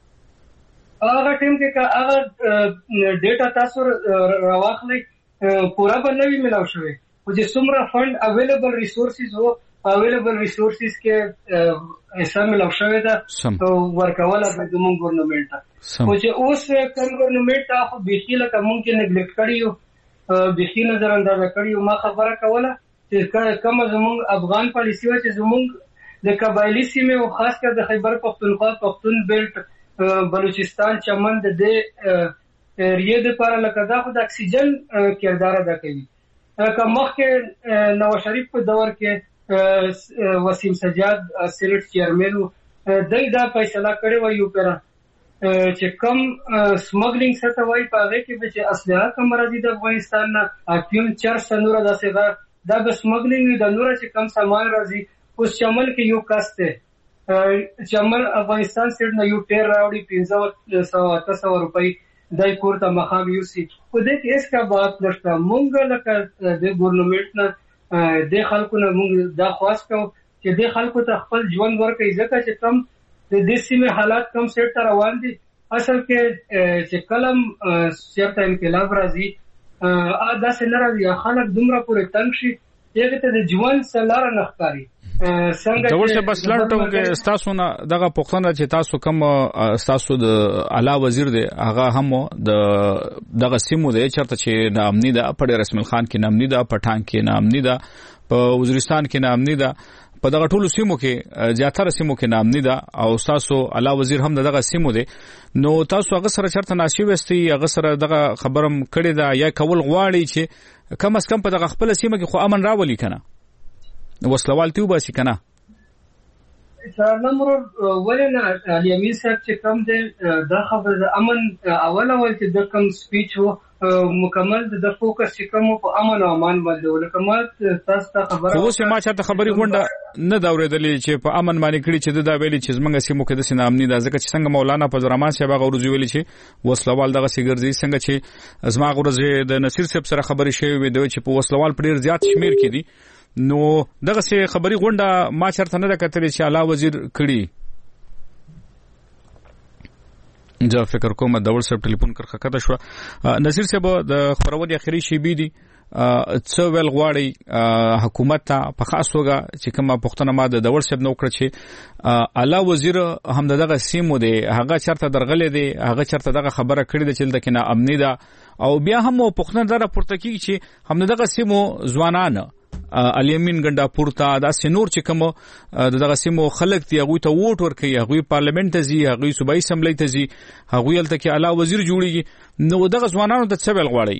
L: هغه ټیم کې هغه ډیټا تاسو راوخلي پورا باندې ملاو شوی او چې څومره فند اویلیبل ریسورسز وو اویلیبل ریسورسز کې حصہ ملاو شوی دا ورکواله د زموږ ګورنمنت ته. او چې اوس کوم ګورنمنت ته خو بيخي لکه ممکن نیګلیکټ کړیو بيخي نظر انداز کړیو. ما خبره کوله چې کوم زموږ افغان پالیسی و چې زموږ د قبایلی سیمه او خاص کر د خیبر پختونخوا پختون بیلټ بلوچستان چمن د ریه د لپاره لکه دا خو د اکسیجن کردار ادا کوي. لکه مخکې نواز شریف په دور کې وسیم سجاد سینټ چیرمن دای دا فیصله کړی و یو پر چې کم سمګلینګ سره وای په هغه کې چې اسلحه کم راځي د افغانستان نه اپیون چرس نور داسې دا به سمګلینګ د نور چې کم سامان راځي اوس چمن کې یو کاسته چمن افغانستان سره نه یو ټیر راوړي 500 روپۍ دای کوړه مخام یو سی خو دې کې اس کا بات نشته. مونږ لکه د ګورنمنت نه د خلکو نه مونږ دا خواست کوو چې د خلکو ته خپل ژوند ورکړي ځکه چې کم د دې سیمه حالات کم سیټ تر روان دي. اصل کې چې کلم سیاست انقلاب راځي دا څنګه راځي خلک دومره پورې تنګ شي چې ته د ژوند سلاره نخکاری
C: څنګه د ورشه بس لړټو کې تاسو نه دغه پښتنه چې تاسو کوم تاسو د اعلی وزیر دی هغه هم دغه سیمو دی چرته چې نامنی ده په رسمل خان کې نامنی ده پټان کې نامنی ده په وزیرستان کې نامنی ده په دغه ټولو سیمو کې زیاتره سیمو کې نامنی ده او تاسو اعلی وزیر هم دغه سیمو دی. نو تاسو هغه سره چرته ناشي وستي هغه سره دغه خبرم کړی دا یا کول غواړي چې کم اس کم په دغه خپل سیمه کې خو امن راولي کنه وسلوال تیو باسي کنه
L: نمبر ولنا الیمین صاحب چې کوم د دا خبر د امن اول چې د کوم سپیچ وو مکمل د فوکس چې کوم په امن او امان باندې ولکمات تاسو ته خبره
C: خو سم ما چاته خبري غونډه نه دا اورېدلې چې په امن باندې کړی چې دا ویلي چې زمونږ سیمو کې د سینامنی دا ځکه چې څنګه مولانا فضل الرحمن صاحب هغه ورځ ویلي چې وسلوال دغه سیګرځي څنګه چې زما ورځ د نصیر صاحب سره خبري شوی وي دوی چې په وسلوال پر زیات شمیر کې دي. نو دغه سي خبري غونډه ما چرته نه کتلې چې اعلی وزیر کړي. زه فکر کوم د ورسره ټلیفون کرخه کده شو نصیر صاحب د خبرونه اخري شی بي دي څو ویل غواړي حکومت ته په خاص توګه چې کومه پښتنه ما د ورسره نو کړ چې اعلی وزیر هم دغه سیمو دی هغه چرته درغلې دی هغه چرته دغه خبره کړې ده چې دغه نه امنی ده او بیا هم پښتنه دره پورته کیږي چې هم دغه سیمو ځوانان الیمین ګندا پورته دا سينور چې کوم دغه سیمو خلک دی هغه ته ووټ ورکړي هغه پارلیمنت ته ځي هغه صوبایي اسمبلی ته ځي هغه یلته کې اعلی وزیر جوړیږي. نو دغه ځوانانو د څه ویل غواړي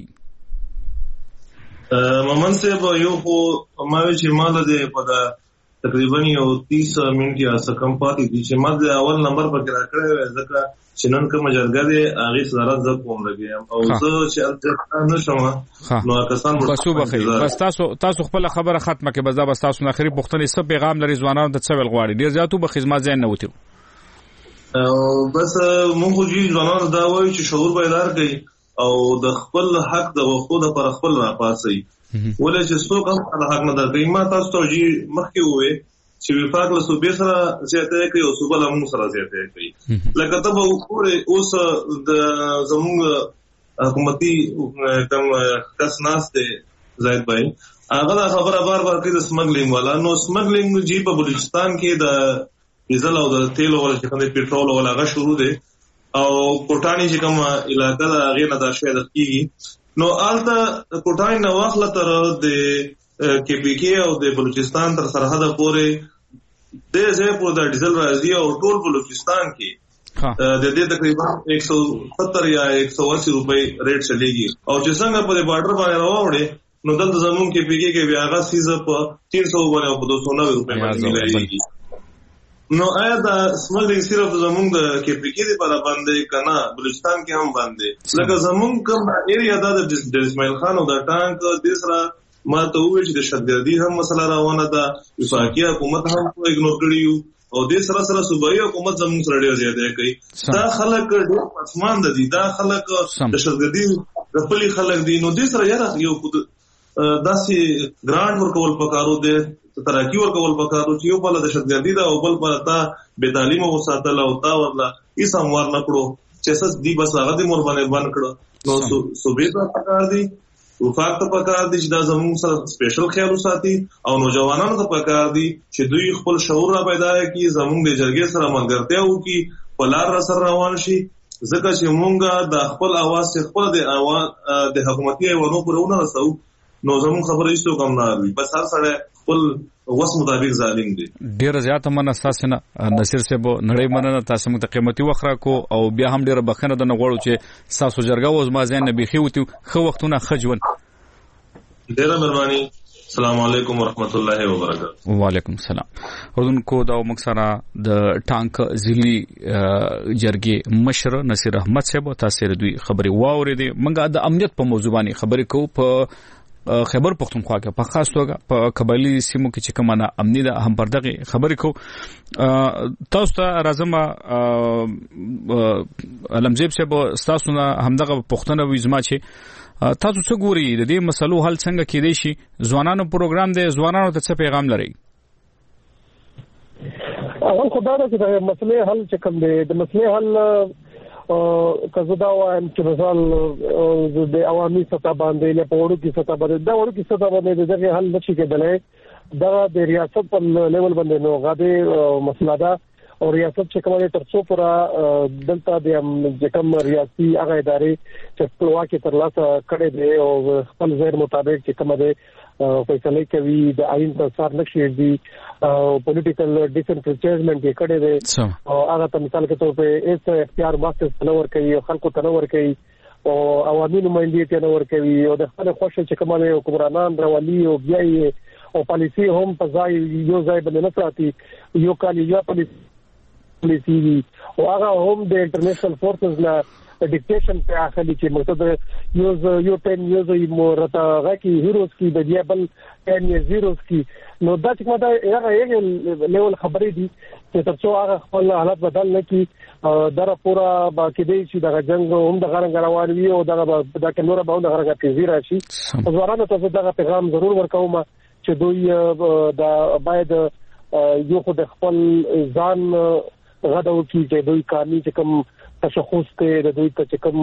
J: ممن صاحب یو خو ما چې مال دې په تقریبا یو 30 منټ یا څه کم پاتې دي چې ما د اول نمبر پر کرا کړی ځکه چې نن کوم جرګه دی هغه سره ز کوم لګي او زه چې الته نشم نو کسان
C: بسو بخیر بس تاسو خپل خبره ختمه کې بس دا بس تاسو اخري پښتنې څه پیغام لري ځوانانو ته څه ویل غواړي ډیر زیاتو به خدمت ځین نه وته
J: بس مونږ جی ځوانانو دا وایي چې شعور بیدار کړي او د خپل حق د وختو د پر خپل راپاسي ولې چې څوک هم د حق نه درکې ما تاسو ته جی مخکې وې چې وفاق له صوبې سره زیاته کوي او صوبه له موږ سره زیاته کوي لکه ته به وګورې اوس د زموږ حکومتي کوم کس ناشته زاید بھائی هغه خبره بار کوي د سمګلینګ والا نو سمګلینګ جی په بلوچستان کې د ډیزل او د تیل او د پټرول او هغه شروع دي او کوټانی چې کوم علاقې دا غیر نه دا شوی د کیږي نو آلته کوټانی نو واخله تر د کې پی کې او د بلوچستان تر سرحد پورې د زه په د ډیزل راځي او ټول بلوچستان کې د دې تقریبا 170 یا 180 روپۍ ریټ چلیږي او چې څنګه په بارډر باندې راوړي نو دلته زمون کې پیګي کې بیا هغه سیزه په 300 باندې او په 290 روپۍ باندې ملایږي نو آیا دا سمګلینګ صرف زمونږ کې پیګي لپاره باندې کنه بلوچستان کې هم باندې لکه زمونږ کوم ایریا دا د اسماعیل خان او د ټانک د سره ما ته وویل چې د شدګردي هم مسله روانه ده وفاقي حکومت هم اګنور کړیو او د سره صوبایي حکومت زموږ سره ډیر زیاته کوي دا خلک ډیر پسمان دي دا خلک د شدګردي خپل خلک دي نو د سره یو داسې ګرانټ ورکول پکارو دي ترقی ورکول پکارو چې یو بل د شدګردي دا او بل پر تا به تعلیم او ساتل او تا ورلا هیڅ اموار نه کړو چې سس دی بس هغه د مور باندې باندې کړو نو صوبې ته پکار دي وفاق ته پکار دي چې دا زموږ سره سپیشل خیال وساتي او نوجوانانو ته پکار دي چې دوی خپل شعور را پیدا کړي زموږ د جرګې سره ملګرتیا وکړي په لار سره روان شي ځکه چې موږ د خپل اواز خپل د حکومتي ایوانو پرونه رسو نو زموږ خبره هیڅ کوم نه وي بس هر سره خپل وس مطابق ظالم دي
C: ډیر زیات مننه تاسو نه نصیر صاحب نړۍ مننه تاسو موږ ته قیمتي وخت راکو او بیا هم ډیره بخنه د نغوړو چې تاسو جرګه وز ما زین نبی خو خو وختونه خجون
J: ډیره مهرباني السلام علیکم ورحمت الله وبرکاته
C: وعلیکم السلام اردوونکو دا مکسره د ټانک ضلعي جرګې مشر نصیر احمد صاحب تاسو دوی خبري واورېدې موږ د امنیت په موضوع باندې خبرې کوو په خبر پختونخوا کې په خاص توګه په قبایلی سیمو کې چې کومه امنیت هم پردغه خبرې کو تاسو ته راځم علمزیب صاحب تاسو نه همدغه پښتنه وزما چې تاسو څه ګوري د دې مسلو حل څنګه کېدای شي ځوانانو پروګرام دی ځوانانو ته څه پیغام لري
K: اول خدای دې د مسلې حل چې کوم دی د مسلې حل کزدا وایم چې مثال د عوامي سطح باندې له پوړو کې سطح باندې دا وړو کې سطح باندې دغه حل نشي کېدلی دا د ریاست په لیول باندې نو غاډه مسله ده او ریاست چې کومه ترڅو پر دلته د کوم ریاستي هغه ادارې چې خپلواکي ترلاسه کړي دي او خپل ځای مطابق چې کومه ده فیصله کوي د آئین په اساس نشي دي پولیټیکل ډیسنفرنچایزمنت یې کړي دي او هغه ته مثال کې تور په ایس اختیار واسطه تنور کوي او خلکو تنور کوي او عوامي نمائندګي تنور کوي او د خپل خوشل چې کومه حکمرانان راولي او بیا او پالیسي هم په ځای یو ځای باندې نه ساتي یو کال یو پالیسي او هغه هم د انټرنیشنل فورسز نه ډیکټیشن په اخلي چې مقصد یو 10 years مرته غاکي هیروز کی د دیابل 10 years هیروز کی نو دا چې ماده هغه یو لیول خبرې دي چې ترڅو هغه خپل حالت بدل نه کی دا پورا باقی دی چې د جنگ هم د غرنګ روان وي او دا کنور به د غرنګ تیزی راشي ځوانانو ته دا پیغام ضرور ورکوم چې دوی دا باید یو خو د خپل ځان غدو کی چې دوی کارني چې کوم تشخص ته د دوی ته کوم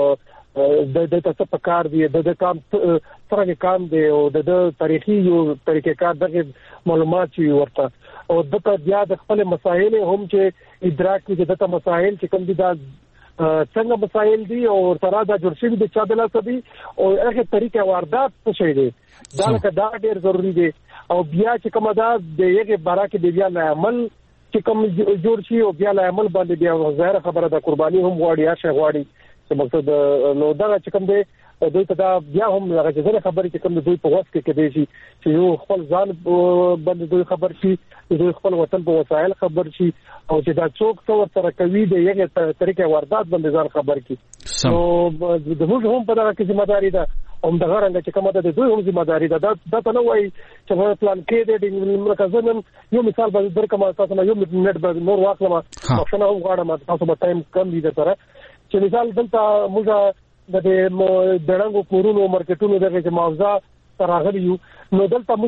K: د تاسو په کار دی د کام څنګه کام دی او د تاریخي یو طریقې کار دغه معلومات چې ورته او دغه بیا د خپل مسایل هم چې ادراک کې دغه مسایل چې کوم دي دا څنګه مسایل دي او تر دا جوړ شوی د چا بلا سبي او هغه طریقې واردات څه شي دي دا ډېر ضروری دي او بیا چې کومه دا د یوه بارا کې بیا نه عمل چې کوم جوړ شي او بیا له عمل باندې بیا ظاهر خبره د قرباني هم غواړي یا شي غواړي چې مقصد نو دا چې کوم دی دوی ته دا بیا هم هغه ځنه خبرې چې کوم دوی په واسطه کې دی چې یو خپل ځان باندې دوی خبر شي دوی خپل وطن په وسایل خبر شي او چې دا څوک څو سره کوي د یوه طریقې واردات باندې ځان خبر کی نو د موږ هم په دغه کې ځمېداري ده هم د غرنګ چې کومه د دوی هم ځمېداري ده دا ته نو وایي چې پلان کې د مرکزونو یو مثال به درکمه تاسو نه یو منټ به نور واخلم او شنو هم غواړم تاسو په ټایم کم دي سره چې مثال دلته موږ د دړنګو کورونو مارکیټونو دغه چې معاوضه تراغلیو نو دلته موږ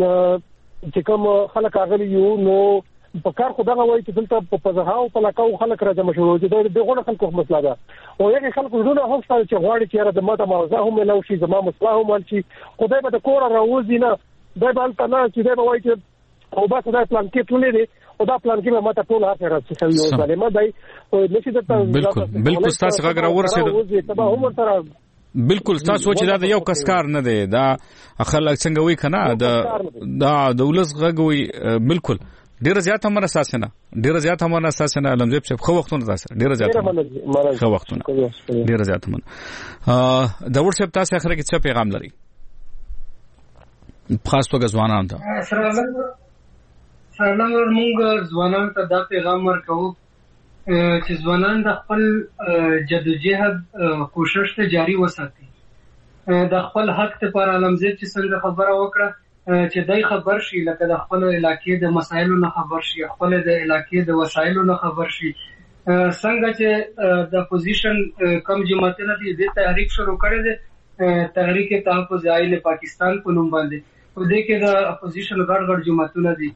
K: چې کوم خلک راغلیو نو په کار خدای وایي چې دلته په ځهاو په لکاو خلک راځم شو چې دغه خلکو مسله ده او یو خلکو ژوند هم ستاسو چې غواړي چې را د ماته معاوضه هم له شي زمما مسله هم ولشي خدای به د کور راوځي نه دا به تل نه چې دا وایي چې او با خدای پلان کې ټولې دي او دا پلان کې ماته ټول هڅه راځي چې یو ظالمه دی او نشي د
C: بالکل تاسو غږ راورسید بالکل تاسو چې دا یو کسکار نه دی دا خلک څنګه وای کنه دا ولس غږ وای بالکل ډیر زیات هم اساسنه علمزیب صاحب خو وختونه تاسو ډیر زیات خو وختونه ډیر زیات هم د واتس اپ تاسو اخر کې څه پیغام لري خاص توګه ځوانانو ته؟
L: سلام موږ ځوانانو ته دا پیغام ورکوو چې ځوانان د خپل جدوجہد کوشش ته جاری وساتي، د خپل حق لپاره علمزیب چې څنګه خبره وکړه چې دای خبر شي، لکه د خپل علاقې د مسایلو نه خبر شي، خپل د علاقې د وسایلو نه خبر شي. څنګه چې د اپوزیشن کم جماعتونه دي د تحریک شروع کړي دي، تحریک تحفظ عائل پاکستان په نوم باندې، په دې کې د اپوزیشن غړ جماعتونه دي.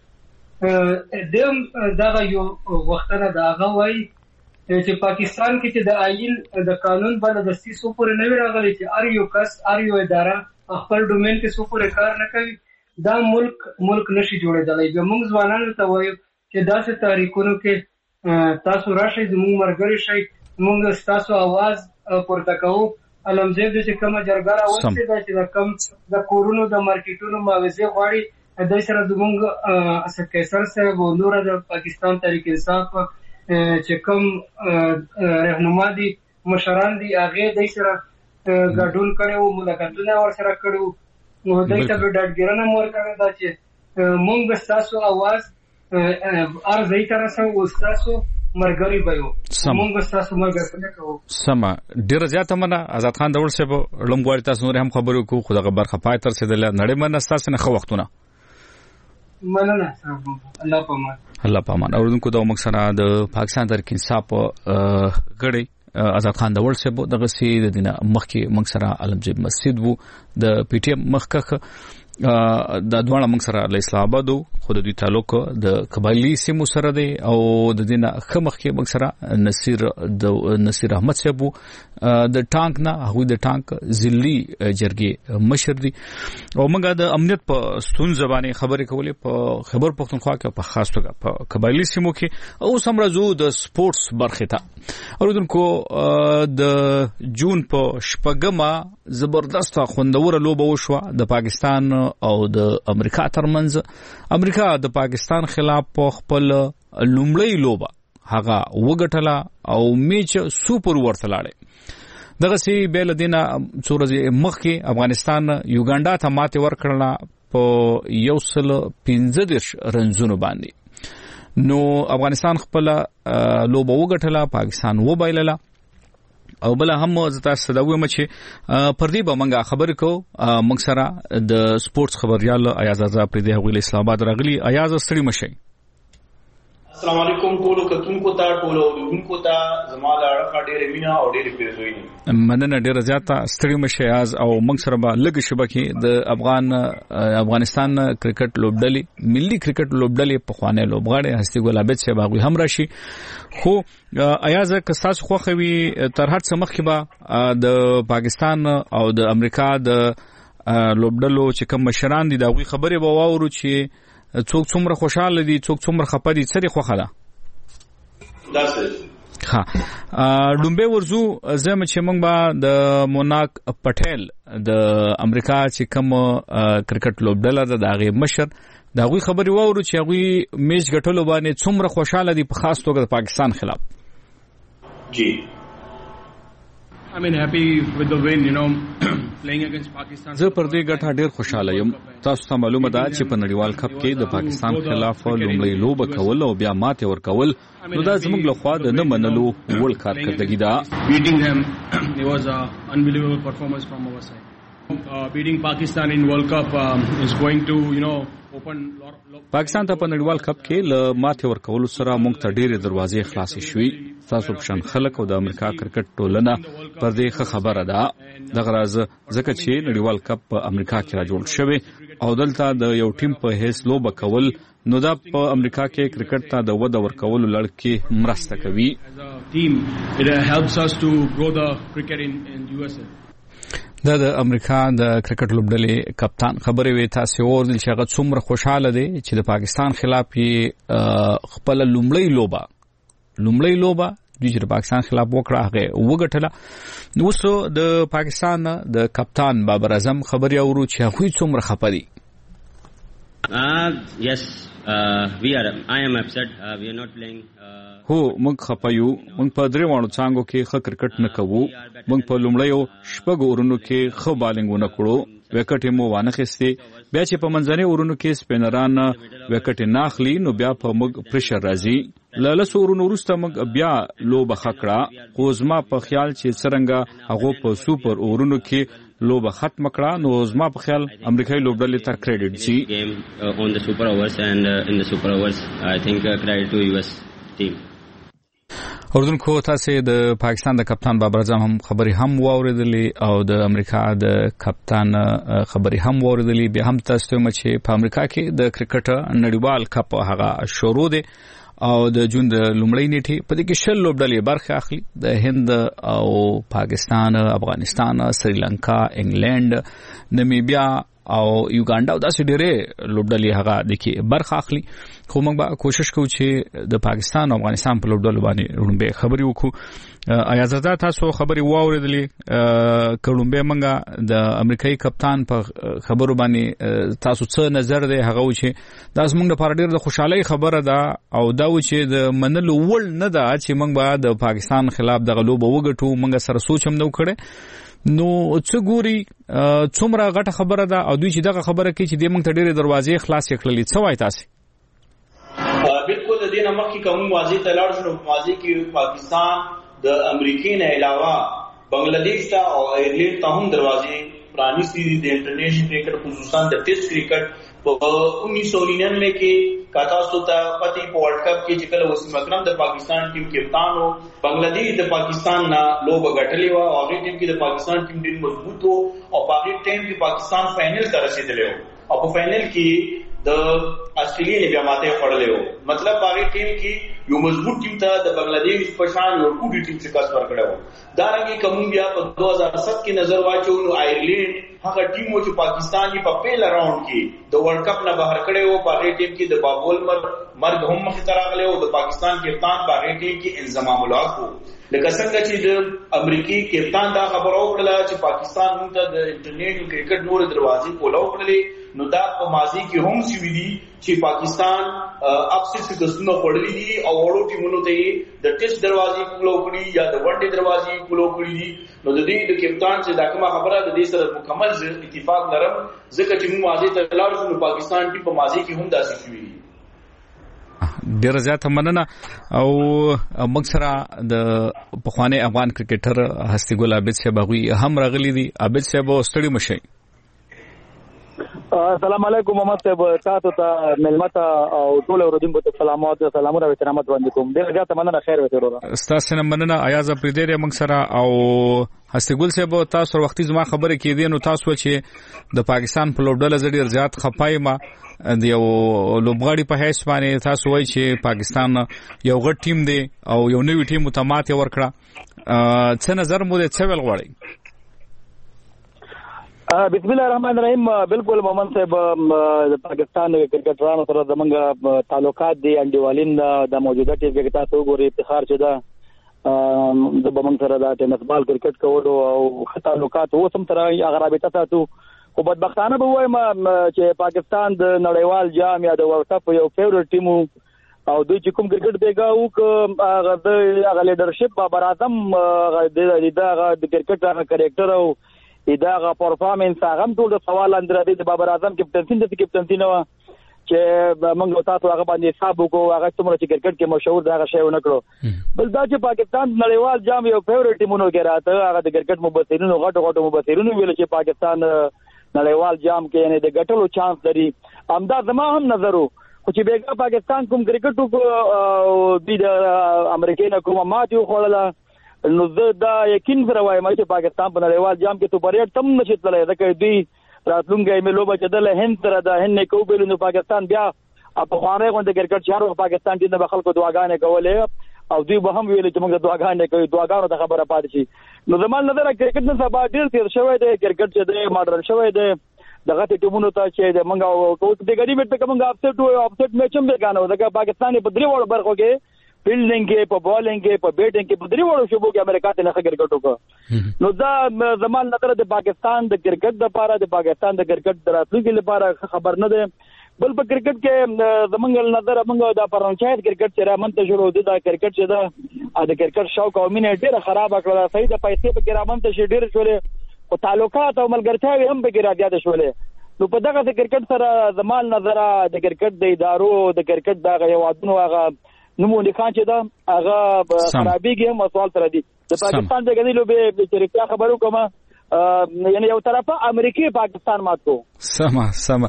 L: دیم دا یو وختونه دا هغه وایي چې پاکستان کې چې د آئین د قانون باندې د سیسو پورې نه راغلي چې ار یو کس ار یو اداره خپل ډومین کې سو پورې کار نه کوي، دا ملک نشي جوړېدلی. بیا موږ ځوانانو ته وایو چې داسې تحریکونو کې تاسو راشئ، زموږ ملګري شئ، موږ ستاسو आवाज پورته کوو. علمزیب چې کومه جرګه راوستې ده چې د کم د کورونو د مارکیټونو معاوضې غواړي، دای سره زموږ اسد قیصر صاحب او نور د پاکستان تحریک انصاف چې کوم رهنما دي مشران دي، هغه دای سره ګډون کړو، ملاقاتونه ورسره کړو، نو دای ته ډاډګرنه مور کړو دا چې موږ ستاسو आवाज ارزای تر سره وستاسو مرګري بيو، موږ ستاسو مرګري کوو.
C: سما ډیر زیات منه آزاد خان دول صاحب لمغوړی تاسو نور هم خبرو کو خو دغه برخه پای تر سره د نړۍ منه تاسو نه خو وختونه
L: مننه.
C: الله پامان اوردونکو د مقصد د پاکستان تحریک انصاف غړي آزاد خان دول صاحب دغه سي د دینه مخکې مقصد علمزیب مسجد وو د پی ټی ایم مخکخ د دوه مقصد له اسلام آباد خو د دوی تعلق د قبایلی سیمو سره دی او د دینه خمخ کې مقصد نصیر احمد صاحب د ټانک نه هغه د ټانک ضلعي جرګې مشر دی او موږ د امنیت په ستون زبانه خبرې کولې په خبر پښتونخوا کې په خاص توګه په قبایلی سیمو کې او سمرزو د سپورتس برخه ته اوردونکو د جون په شپږمه زبردست خوندوره لوبه وشوه د پاکستان او د امریکا ترمنځ. امریکا د پاکستان خلاف په خپل لومړی لوبه هغه وګټله او میچ سوپر ورته لاړې. دغه سی بیل دینه څورځي مخکې افغانستان یوګانډا ته ماته ورکړله په 115 رنزونو باندې. نو افغانستان خپل لوبه وګټله، پاکستان وبایلله او بل هم زتا صداوي مچ پردی به منګه خبر کو موږ سره د سپورتس خبريال ایاز ازا پر دی هغوی اسلام آباد راغلی. ایاز ستړي مشي.
M: السلام علیکم ټول کتونکو ته ټول اورونکو ته زماله اړه ډېر مینا او ډېر پیژوي.
C: مننه ډېر زیاته ستړي مشي ایاز او موږ سره به لګ شبکه د افغانستان کرکټ لوبډلې ملي کرکټ لوبډلې په خوانه لوبغاړي هستي ګل عابد صاحب هغه هم راشي. خو ایاز که تاسو خوخوي تر هر څه مخکې به د پاکستان او د امریکا د لوبډلو چې کوم مشران دي دا غوي خبره به واورو چې څوک څومره خوشاله دي څوک څومره خپه دي څه خوخه ده. ها ډومبه ورزو زموږ چې موږ به د موناک پټیل د امریکا چې کوم کرکټ لوبډله ده دا غي مشر دا غوي خبري وورو چې غوي میچ غټلو باندې څومره خوشاله دي په خاص توګه د پاکستان خلاف.
M: جی
N: I'm happy with the win, playing against Pakistan.
C: زه پر دې ګټه ډېر خوشاله یم. تاسو ته معلومه ده چې په نړیوال کپ کې د پاکستان خلاف لومړی لوبه کول او بیا ماته ورکول نو دا زموږ له خوا د نه منلو وړ کارکردګي ده.
N: Beating them it was an unbelievable performance from our side. Beating Pakistan in World Cup is going to
C: پاکستان ته په نړیوال کپ کې له ماته ورکول سره موږ ته ډېرې دروازې خلاصې شوې. تاسو په شان خلک او د امریکا کرکټ ټولنه پر دې خبره ده. دغه راز ځکه چې نړیوال کپ په امریکا کې را جوړ شوی او دلته د یو ټیم په هیڅ لوبه کول نو دا په امریکا کې کرکټ ته د وده ورکولو لړ کې مرسته کوي.
N: It helps us to grow the cricket in USA.
C: دا د امریکا د کرکټ لوبډلې کپتان خبرې وې تاسو ورول چې هغه څومره خوشاله دي چې د پاکستان خلاف یې خپل لومړی لوبه د پاکستان خلاف وکړه هغه وګټله. نو وسو د پاکستان د کپتان بابر اعظم خبري اورو چې هغه څومره خپدي.
O: Yes, I am upset. We are not playing.
C: هو موږ خپایو موږ په درې وانو څنګه کې ښه کرکټ نه کوو موږ په لومړیو شپږو اورونو کې ښه بالینګونه کړو وکټ مو وانه خسته بیا چې په منځنۍ اورونو کې سپینران وکټ ناخلی نو بیا په موږ پرشر راځي لاله سورونو وروسته موږ بیا لوبه خکړه خو زما په خیال چې څنګه هغه په سوپر اورونو کې لوبه ختم کړه نو زما په خیال امریکایي لوبډلې ته کریډټ شي
O: on the super overs and in the super overs I think credit to US team
C: اردن کو تاسو د پاکستان د کپتان بابر اعظم هم خبري هم واوریدلې او د امریکا د کپتان خبري هم واوریدلې به هم تاسو ته چې په امریکا کې د کرکټ نړیوال کپ هغه شروع دی او د جون د لومړۍ نیټه په دې کې شل لوبډلې برخه اخلي د هند او پاکستان افغانستان سریلانکا انګلند نمیبیا او یوګانډا او داسې ډېرې لوبډلې هغه د کې برخه اخلي خو موږ به کوشش کوو چې د پاکستان او افغانستان په لوبډلو باندې رومبه خبري وکړو آیا زړه تاسو خبري واوریدلې کولمبیا موږ د امریکایي کپتان په خبرو باندې تاسو څه نظر دی هغه و چې دا زموږ لپاره ډېر د خوشحالي خبره ده او دا و چې د منلو وړ نه ده چې موږ به د پاکستان خلاف د غلوب وګټو موږ سره سوچ هم نو کړي نو څه ګوري څومره غټه خبره ده او دوی چې دغه خبره کوي چې د موږ ته ډېرې دروازې خلاص کړلې څه وایي تاسو
M: بالکل د دې نمک کې کوم واضح تلاړ شنو واضح کې پاکستان د امریکای نه علاوه بنگلاديش ته او ایرلینډ ته هم دروازې پرانیستي دي د انټرنیشنل کرکټ خصوصا د ټیسټ کرکټ په 1999 کې کاتاسو ته پتی په ورلد کپ کې چې کله وسیم اکرم د پاکستان ټیم کپتان او بنگلاديش د پاکستان نه لوب غټلې و او هغه ټیم کې د پاکستان ټیم ډېر مضبوط و او په هغه ټیم کې پاکستان فائنل ته رسیدلی و او په فائنل کې د استرالیا نه بیا ماته خړلې و مطلب هغه ټیم کې یو مضبوط ټیم ته د بنگلاديش په شان یو کوډي ټیم څخه کار کړو دا رنګي کوم بیا په 2007 کې نظر واچو نو ایرلینډ هغه ټیم چې پاکستان یې په پیل راوند کې د ورلد کپ نه بهر کړي وو په هغه ټیم کې د بابول مرګ هم مخ ته راغلی او د پاکستان کپتان په هغه ټیم کې انضمام الله کو لکه څنګه چې د امریکای کپتان دا خبر اوکړه چې پاکستان موږ ته د انټرنیشنل کرکټ نور دروازې کولاو کړلې نو دا په ماضي کې هم شوې دي چې پاکستان اپسټ شکستونه خوړلې دي او وړو ټیمونو ته د ټیسټ دروازې کولاو کړې یا د ون ډے دروازې کولاو کړې دي نو د دې د کپتان چې دا کومه خبره د دې سره مکمل اتفاق لرم ځکه چې موږ ماضي ته لاړ شو نو پاکستان ټیم په ماضي کې هم داسې شوې دي
C: ډیر زیات مننه او موږ سره د پخوانی افغان کرکټر هستی ګل عابد صاحب هم راغلي دي عابد صاحب ستړي مشي
P: السلام علیکم محمد صاحب تاسو ته ملمت او ټول اوردونکو ته سلامات او احترامات وړاندې کوم ډیر زیات مننه خیر وته ورو
C: تاسو نه مننه ایاز پریدیر موږ سره او هستی ګل صاحب تاسو وختي زما خبره کې دي نو تاسو چې د پاکستان په لوبډله ډیر زیات خپای ما د یو لوبغاړي په حیث باندې تاسو وایي چې پاکستان یو غټ ټیم دی او یو نوې ټیم متمات ورکړه څه نظر مو د څه ویل غواړي
P: بسم الله الرحمن الرحیم بالکل محمد صاحب د پاکستان کرکټرانو سره زمونږ تعلقات دي انډیوالین د موجوده ټیم کې تاسو ګوري افتخار چې دا د بمن سره د ټینس بال کرکټ کولو او تعلقات اوسم سره هغه رابطه ساتو خو بدبختانه به وایم چې پاکستان د نړیوال جام یا د ورلد کپ یو فیورټ ټیم او دوی چې کوم کرکټ بیګاو هغه د لیډرشپ بابر اعظم د کرکټ هغه کریکټر او دا پرفارمنس هغه ټول د سوال اندر دی د بابر اعظم کپټنسی نو چې موږ تاسو هغه باندې حساب وکړو هغه څومره چې کرکټ کې مشهور دا شی ونه کړو بل دا چې پاکستان نړیوال جام یو فیورټ ټیمونو کې راته هغه د کرکټ مبصرینو غټو مبصرینو ویل چې پاکستان نړیوال جام کې نه د ګټلو چانس لري امدا زما هم نظرو خو چې بیګا پاکستان کوم کرکټ کو د امریکای نه کومه ماتې خوړله نو زه دا یقین سره وایم چې پاکستان په نړیوال جام کې تو بریټ تم نشي تللی ځکه دوی راتلونکي ملوبه چې د هند سره د هند نه کوبل نو پاکستان بیا په خوانه غونډه کرکټ چارو پاکستان ټیم د خلکو دعاګانې کولې او دوی به هم ویل چې موږ دعاګانې کوي دعاګانو ته خبره پاتې شي نو زموږ نظر کرکټ نه سبا ډیر تیر شوی دی کرکټ چې د ماډرن شوی دی دغه ټیمونو ته چې موږ او د غریب ته موږ اپسټ میچ هم وکړو ځکه پاکستان په درې وړ برخو کې فیلډینګ کې په بالینګ کې په بیټینګ کې په درې وړو شوبو کې امریکا ته نه کرکټ وکړو نو دا زموږ نظر د پاکستان د کرکټ لپاره د پاکستان د کرکټ د راتلونکي لپاره خبر نه ده بل په کرکټ کې زمونږ نظر موږ د فرانچایز کرکټ سره منتشر ودی دا کرکټ چې دا د کرکټ شوق او مینه ډیره خراب کړه صحیح د پیسې په کې منتشر ډیر شولې او تعلقات او ملګرتیاوي هم به کې راځي شولې نو په دغه د کرکټ سره زمال نظر د کرکټ د ادارو د کرکټ د یوادونو هغه نمونه خان چې دا هغه خرابېږي هم سوال تر دي د پاکستان د غنیلو به چې خبرو کومه یعنی یو طرفه امریکای پاکستان ماتو
C: سما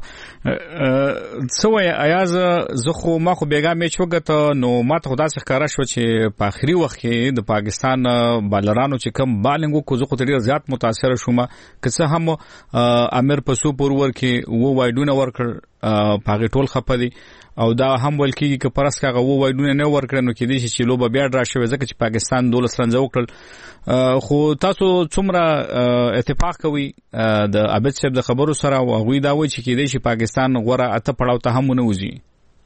C: سوې ایاز زه خو ما خو بیګا میچ وګټ نو ماته خدا څخه ښکارا شو چې په اخري وخت کې د پاکستان بالرانو چې کم بالنګ کو زه خو ډیر زیات متاثر شوم که څه هم امیر پسو پر ور کې وو وایډونه ورکړ پاغه ټول خپدي او دا هم ولکې چې پرس کاغه وو وایډونه نه ورکړ نو کې دي چې لوبه بیا ډرا شوې ځکه چې پاکستان 12 رنز وکړل خو تاسو څومره اتفاق کوي د عابد صاحب د خبرو سره او غوي دا وایي چې کې دي چې پاکستان غوړه اته پړاو ته هم نه وځي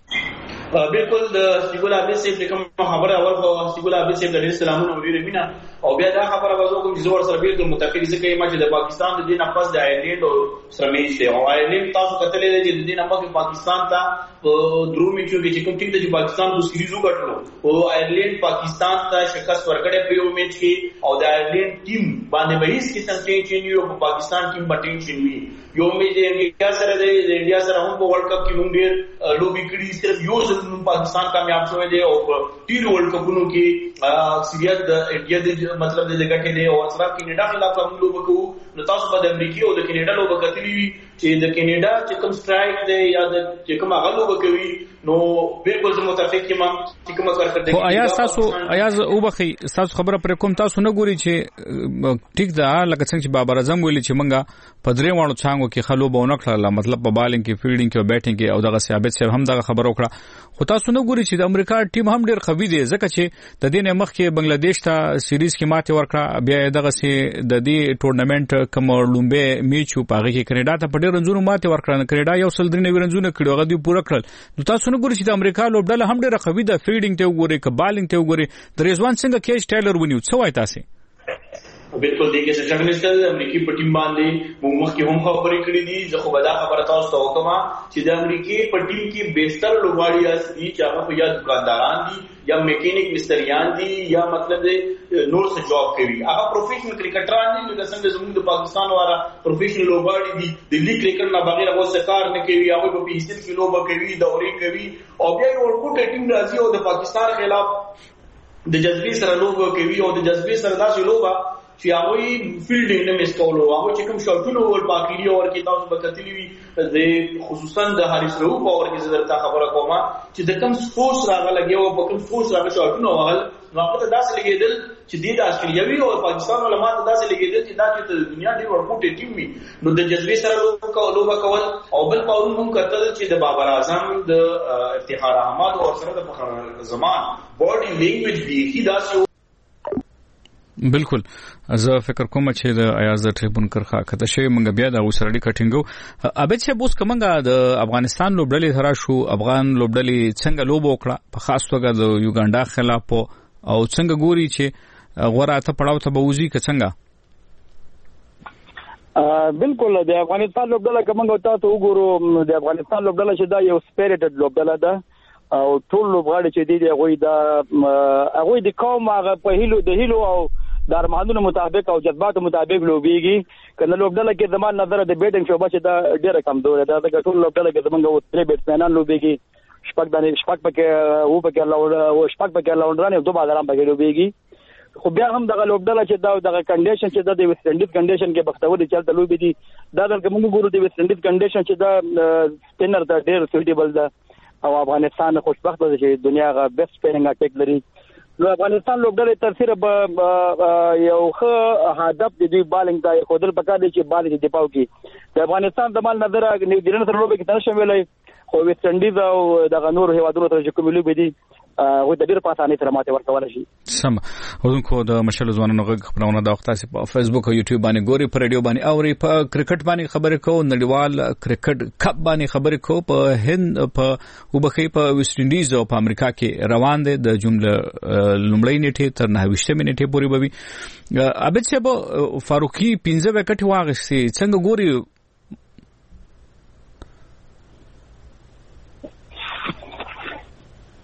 M: بالکل د سیګول عابد صاحب کوم خبره اول خو سیګول عابد صاحب د اسلامونو ډیره مینا او بیا دا خبره وځو کوم چې زور سره بیل متفق ذکر ما چې د پاکستان د دین اپاس د آیرلند او سرمیش ته او آیرلند تاسو کتلې چې د دین اپاس پاکستان ته درو میچو کې کوم ټیم د پاکستان کو سیریز وګټلو او آیرلند پاکستان ته شکست ورکړې په یو میچ کې او د آیرلند ټیم باندې به هیڅ قسم ټینشن یو په پاکستان ټیم باندې ټینشن وی یو میچ د انډیا سره د انډیا سره هم په ورلد کپ کې موږ ډېر لوبي کړي صرف یو ځل پاکستان کامیاب شوی دی او ټیر ورلد کپونو کې اکثریت د انډیا د مطلب د لګټې دی او سره کینیډا خلاف هم لوب کوو نو تاسو په امریکا او د کینیډا لوب کتلی وی چې د کینیډا چې کوم سټرایک دی یا د چې کوم هغه لوب کوي نو بالکل زه متفق یم چې کوم کار کوي
C: خو ایاز او بخي تاسو خبره پر کوم تاسو نه ګوري چې ټیک دا لکه څنګه چې بابر اعظم ویلي چې منګه پدری وانو څنګه کې خلو بونه کړل مطلب په بالینګ کې فیلډینګ کې او بیټینګ کې او دغه ثابت صاحب هم دغه خبره وکړه خو تاسو نه ګوري چې د امریکا ټیم هم ډیر قوي دی ځکه چې د دې نه مخکې بنگلاديش ته سیریز کې ماته ورکړه بیا دغه سي د دې ټورنمنت کوم لومبه میچ په هغه کې کینیډا ته په ډیر رنزونو ماته ورکړه کینیډا یو سل درې رنزونه کړو هغه دی پوره کړل نو تاسو نه ګوري چې د امریکا لوبډله هم ډیر قوي ده فیلډینګ ته وګوري ک بالینګ ته وګوري د رضوان څنګه کیچ ټیلر ونیو څه وای تاسو
M: بالکل دغه څه څنګه نشته امریکای په ټیم باندې موږ مخکې هم خبرې کړې دي زه خو به دا خبره تاسو ته وکم چې د امریکای په ټیم کې بهتر لوبغاړي اصلي چې هغه په یا دکانداران دي یا میکینیک مستریان دي یا مطلب نور څه جاب کوي هغه پروفیشنل کرکټران دي چې څنګه زموږ د پاکستان واره پروفیشنل لوبغاړي دي د لیګ کرکټ نه بغیر هغه څه کار نه کوي هغه په پیسل کې لوبه کوي دورې کوي او بیا یو ورکوټ ټیم راځي او د پاکستان خلاف د جذبې سره لوبه کوي او د جذبې سره داسې لوبه چې هغه فیلډینګ نه مس کولو هغه چې کوم شاټونه ور باقی دی او کې تاسو به کتلی وي د خصوصا د حارث رؤوف او ورګه زړه خبره کوم چې د کوم سپورټس راغلګي او په کوم سپورټس راغلي شاټونه وغل نو هغه داسې لګیدل چې د استرالیوي او پاکستان علماء داسې لګیدل چې دا چې د دنیا ډېر ورکوټ ټیم وي نو د جذبې سره لوبه کول او بل پاون هم کتل چې د بابر اعظم د افتخار احمد او سره د فخر زمان باډي لینګویج دی داسې
C: بالکل زه فکر کوم چې د ایاز ټریبون کرخه کته شی منګ بیا د اوسرړي کټینګو ابد چې بوس کومنګ د افغانستان لوبډلې ترا شو افغان لوبډلې څنګه لوب وکړه په خاص توګه د یوګانډا خلاف او څنګه ګوري چې غوړه ته پړاو ته بوزي که څنګه
P: بالکل د افغانستان لوبډله کومنګ تاسو وګورو د افغانستان لوبډله چې دا یو سپیریټډ لوبډله ده او ټول لوبغاړي چې دي هغه د قوم هغه په هیلو او د ارمانونو مطابق او جذباتو مطابق لوبيږي کنه لوبډله کې زموږ نظر د بیټینګ شوبه چې دا ډیره کمزور ده د ټول لوبډله کې زموږ وتري بیټسمنان لوبيږي شپږ پکې لاونډران یو دوه بازارام پکې لوبيږي خو بیا هم دغه لوبډله چې دغه کنډیشن چې د ویسټ انډیز کنډیشن کې بختور دي چلته لوبي دي دا د موږ ګورو د ویسټ انډیز کنډیشن چې دا سپینر دا ډیر سوټیبل ده او افغانستان خوشبخت ده چې دنیا غا بیسټ سپینینګ اٹیک لري نو افغانستان لوبډله تر سره یو ښه هدف د دوی بالینګ ځای خودل پکار دي چې بالینګ دفاع وکړي د افغانستان د مال نظر نیوزیلند سره لوبه کې تنه شاملې خو ویسټ انډیز او د غنور هیوادونو سره کوم لوبې دي و د ډیر په اسانۍ سره ماته ورکول شي
C: سم ودونکو د مشل ځوانانو غږ خبرونه د وخت په فیسبوک او یوټیوب باندې ګوري په رادیو باندې اوري په کرکټ باندې خبرې کوو نړیوال کرکټ کپ باندې خبرې کوو په هند په وبخي په ویسټ انډیز او په امریکا کې روان دي د جمله لومړی نیټه تر 9 نیټه پورې بوي ابد صاحب فاروقي 15 وکټ واغسي څنګه ګوري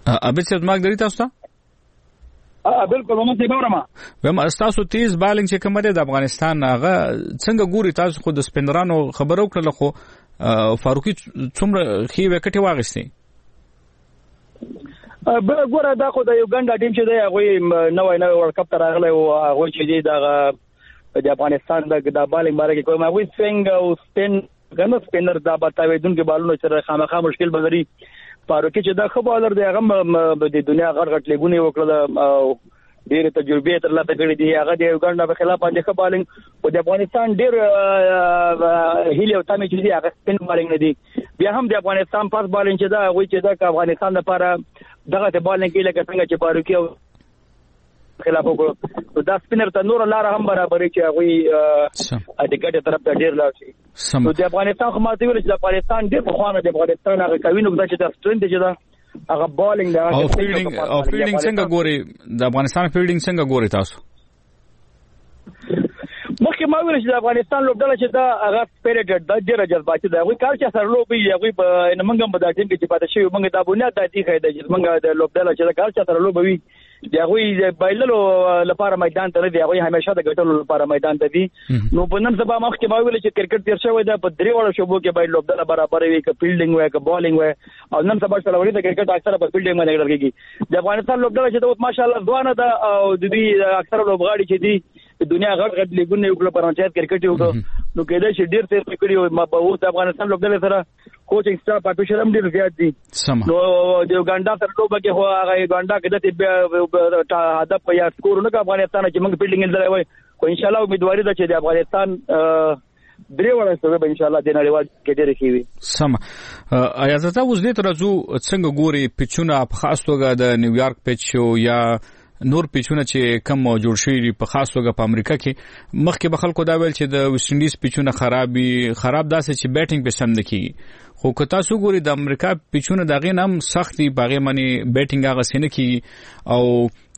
C: ابي څه دماغ درې تاسو ته
P: بالکل موږ ته باورم
C: ویم تاسو تیز بالینګ چې کوم دی د افغانستان هغه څنګه ګوري تاسو خو د سپینرانو خبرو کړل خو فاروقي څومره خي وکټي واغستې
P: ګوره دا خو د یوګانډا ټیم چې دی هغه نوې ورلد کپ ته راغلی او هغه چې دی د افغانستان د بالینګ باره کې کوم هغه سوینګ او سپین غنو سپینر دا بتاوي دونکو بالونو سره خامخا مشکل بدري فاروقي چې دا خو بالر دی هغه د دنیا غړ غټ لیګونه وکړل او ډېر تجربه ترلاسه کړې دي هغه د یوګانډا په خلاف باندې ښه بالینګ او د افغانستان ډېر هیله او تمه چې دی هغه سپین بالینګ نه دی بیا هم د افغانستان پاس بالینګ چې دا وایي چې دا افغانستان لپاره دغه د بالینګ کې لکه څنګه چې فاروقي خلاف وکړو دا سپینر ته نور لار هم برابرې چې هغه د ګټه طرف ته ډیر لاړ شي نو د افغانستان خو ماته ویل چې د افغانستان ډیر په خوانه د افغانستان هغه کوي نو چې د سترنت چې دا هغه بالینګ دا
C: او فیلډینګ څنګه ګوري د افغانستان فیلډینګ څنګه ګوري تاسو
P: مخکې ما ویل چې د افغانستان لوبډله چې دا هغه سپیریټډ د ډیر جذباتي دا وي کار چې سره لوبي هغه په نمنګم په داتین کې چې پاتې شي موږ د بنیاد د دې خیدا چې موږ د لوبډله چې کار چې سره لوبي دی هغه بایللو لپاره میدان ته دی هغه همیشه د ګټلو لپاره میدان ته دی نو په نن سبا مخکې ما ویل چې کرکټ تیر شوی دا په درې وړو شوبو کې باید لوبډله برابر وي ک فیلډینګ وي ک بالینګ وي او نن سبا چې لوري د کرکټ اکثره په فیلډینګ باندې لګل کېږي د افغانستان لوبډله چې د ماشاءالله ځوانه ده او د دې اکثره لوبغاړي چې دي د دنیا غټ غټ لیګونه یو کله پرانچایت کرکټ یو نو کېدای شي ډیر څه کړی ما په وخت افغانستان لوبډله سره کوچینګ سټاف پاتوشر هم ډیر زیات دي نو د یوګانډا سره لوبه کې هو هغه یوګانډا کې د هدف یا سکور نه افغانستان چې موږ فیلډینګ لري وای خو ان شاء الله امیدواري ده چې د افغانستان درې وړاندې سره به ان شاء الله د نړیوال کې ډېر کیوي
C: سم ایا زه تاسو دې ترځو څنګه ګوري پچونه په خاص توګه د نیویارک پچ یا نور پیچونه چې کم جوړ شوی په خاص توګه په امریکا کې مخکې به خلکو دا ویل چې د ویسټ انډیز پیچونه خراب داسې چې بیټینګ به سم نه کیږي خو که تاسو ګوري د امریکا پیچونه دغه نام سختي باغې منی بیټینګ هغه سینه کیږي او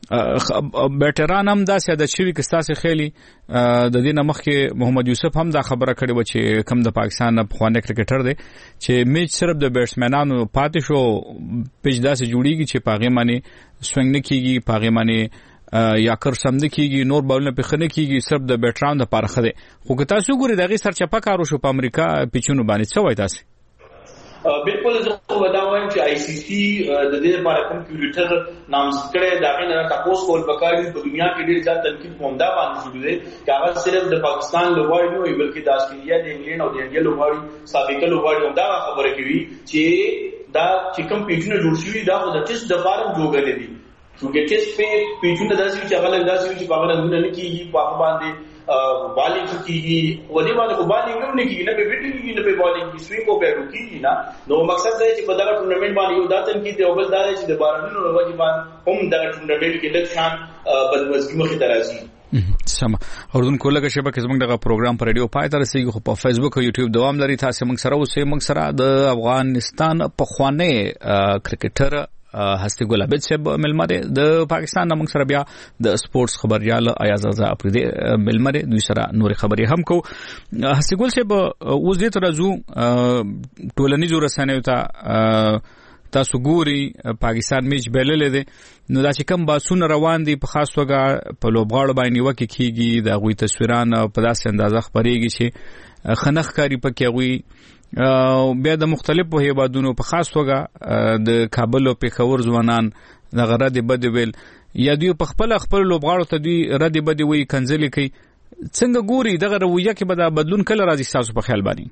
C: بیټران هم داسې د شوی کستاسه خېلی د دې نمخ کې محمد یوسف هم دا خبره کړې و چې کم د پاکستان په خوانه کرکټر دی چې میچ صرف د بیټسمنانو پاتې شو پیچ داسې جوړیږي چې پاغه معنی سوینګ نه کیږي پاغه معنی یا کر سم نه کیږي نور باولنه په خنه کیږي صرف د بیټران د پارخه دی خو که تاسو ګوري دغه سرچپه کارو شو په امریکا پیچونو باندې څه وای تاسو
M: بالکل زه ودا وایم چې آی سی سی د دې لپاره کمپیوټر نامزد کړي دا غوښنه تاسو کول پکاري په دنیا کې ډېر ځات تنقید کومدا باندې شروع دي چې هغه صرف د پاکستان لوبغاړي نه وي بلکې د استرالیا د انګلند او د انډیا لوبغاړي سابقه لوبغاړي هم دا خبره کوي چې دا چې کمپیوټر جوړ شوی دا د ټیسټ د فارم جوړل دي چې ټیسټ په پیچونه داسې چې هغه داسې چې په هغه نه کیږي په باندې بالینګ کیږي ولې باندې کو بالینګ نه کیږي نه به بیټینګ کیږي نه به بالینګ کی سوینګ او بیرو کیږي نه نو مقصد دا چې په دا ټورنمنت باندې یو داتن کې دی او بل دا چې د بارانونو وروجي باندې هم دا ټورنمنت کې د شان بدمزګي مخې ته راځي
C: سم اردن کوله شبکه زموږ دغه پروګرام پر رادیو پای ته رسیدي خو په فیسبوک او یوټیوب دوام لري تاسو موږ سره اوسئ موږ سره د افغانستان په خوانه کرکټر هستی ګل عبد صاحب ملمره د پاکستان نمنګ سره بیا د سپورتس خبريال ایاز رضا اپریدي ملمره دوی سره نور خبري هم کو هستی ګل صاحب اوس دې ترځو ټولنیزو رسنیو ته تاسو ګوري پاکستان میچ بللې ده نو دا چې کوم باسون روان دي په خاص توګه په لوبغاړو باندې وکي کیږي دا غوي تصویران په داسې اندازه خبريږي چې خنخ کاری پکې غوي بیا د مختلفو هیوادونو په خاص توګه د کابل او پیښور ځوانان د غره د بدویل یا دوی په خپل لوبغاړو ته دوی رد بدی وی کنځلې کوي څنګه ګوري دغه رویه کې به دا بدلون کله راځي تاسو په خیال باندې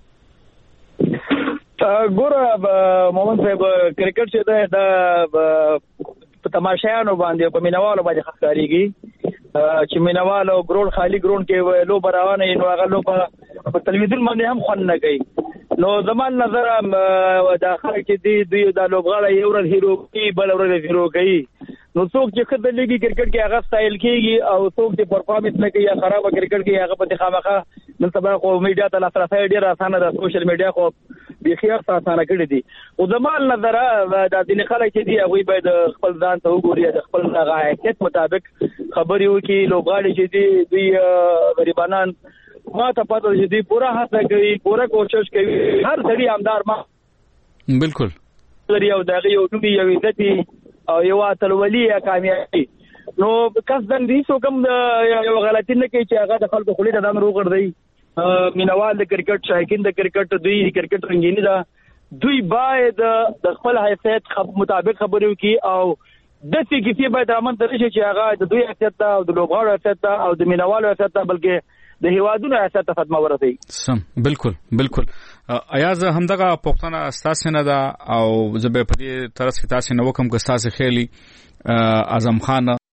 P: ګوره محمد صاحب کرکټ چې دا په تماشایانو باندې په مینوالو باندې خاصاريږي چې مینوالو ګرون خالی ګرون کې لو براونه نو هغه لو په تلویزیون باندې هم خوان نه کوي نو زمان نظر داخله کې دی دوی د لوبغاړي یو ورځ هیرو کوي بل ورځ هیرو کوي نو څوک چې خدای لګي کرکټ کې هغه سټایل کېږي او څوک چې پرفارمنس نه کوي یا خراب کرکټ کې هغه په خامخا نن سبا خو میډیا ته لاسرسي ډیر اسانه ده سوشل میډیا خو بيخي اسانه کړی دي او زمان نظر د دې خلک چې دی هغه باید خپل ځان ته وګوري د خپل حیثیت مطابق خبري وکړي لوبغاړي چې دی غریبانان ما ته پته چې دی پورا هڅه کوي پورا کوشش کوي هر ځړي امدار ما
C: بالکل
P: لري او دغه یو نومي یو عزت او یو اتلولي یا کامیابی نو قصدن دې څو کوم یو غلطی نه کوي چې هغه د خلکو خولي ته دم روغړدي مینوال د کرکټ شایقین د کرکټ دوی کرکټ رنگینی دا دوی باید د خپل حیثیت مطابق خبرو کی او د څه کیفیت باید رامن درشي چې هغه د دوی حیثیت او د لوبغاړو حیثیت او د مینوالو حیثیت بلکې د هیوادونو حیثیت فتما ورته
C: سم بالکل ایاز همدغه پښتنه اساس نه دا او زبې په دې طرز کې تاسو نو کوم که تاسو خېلی اعظم خان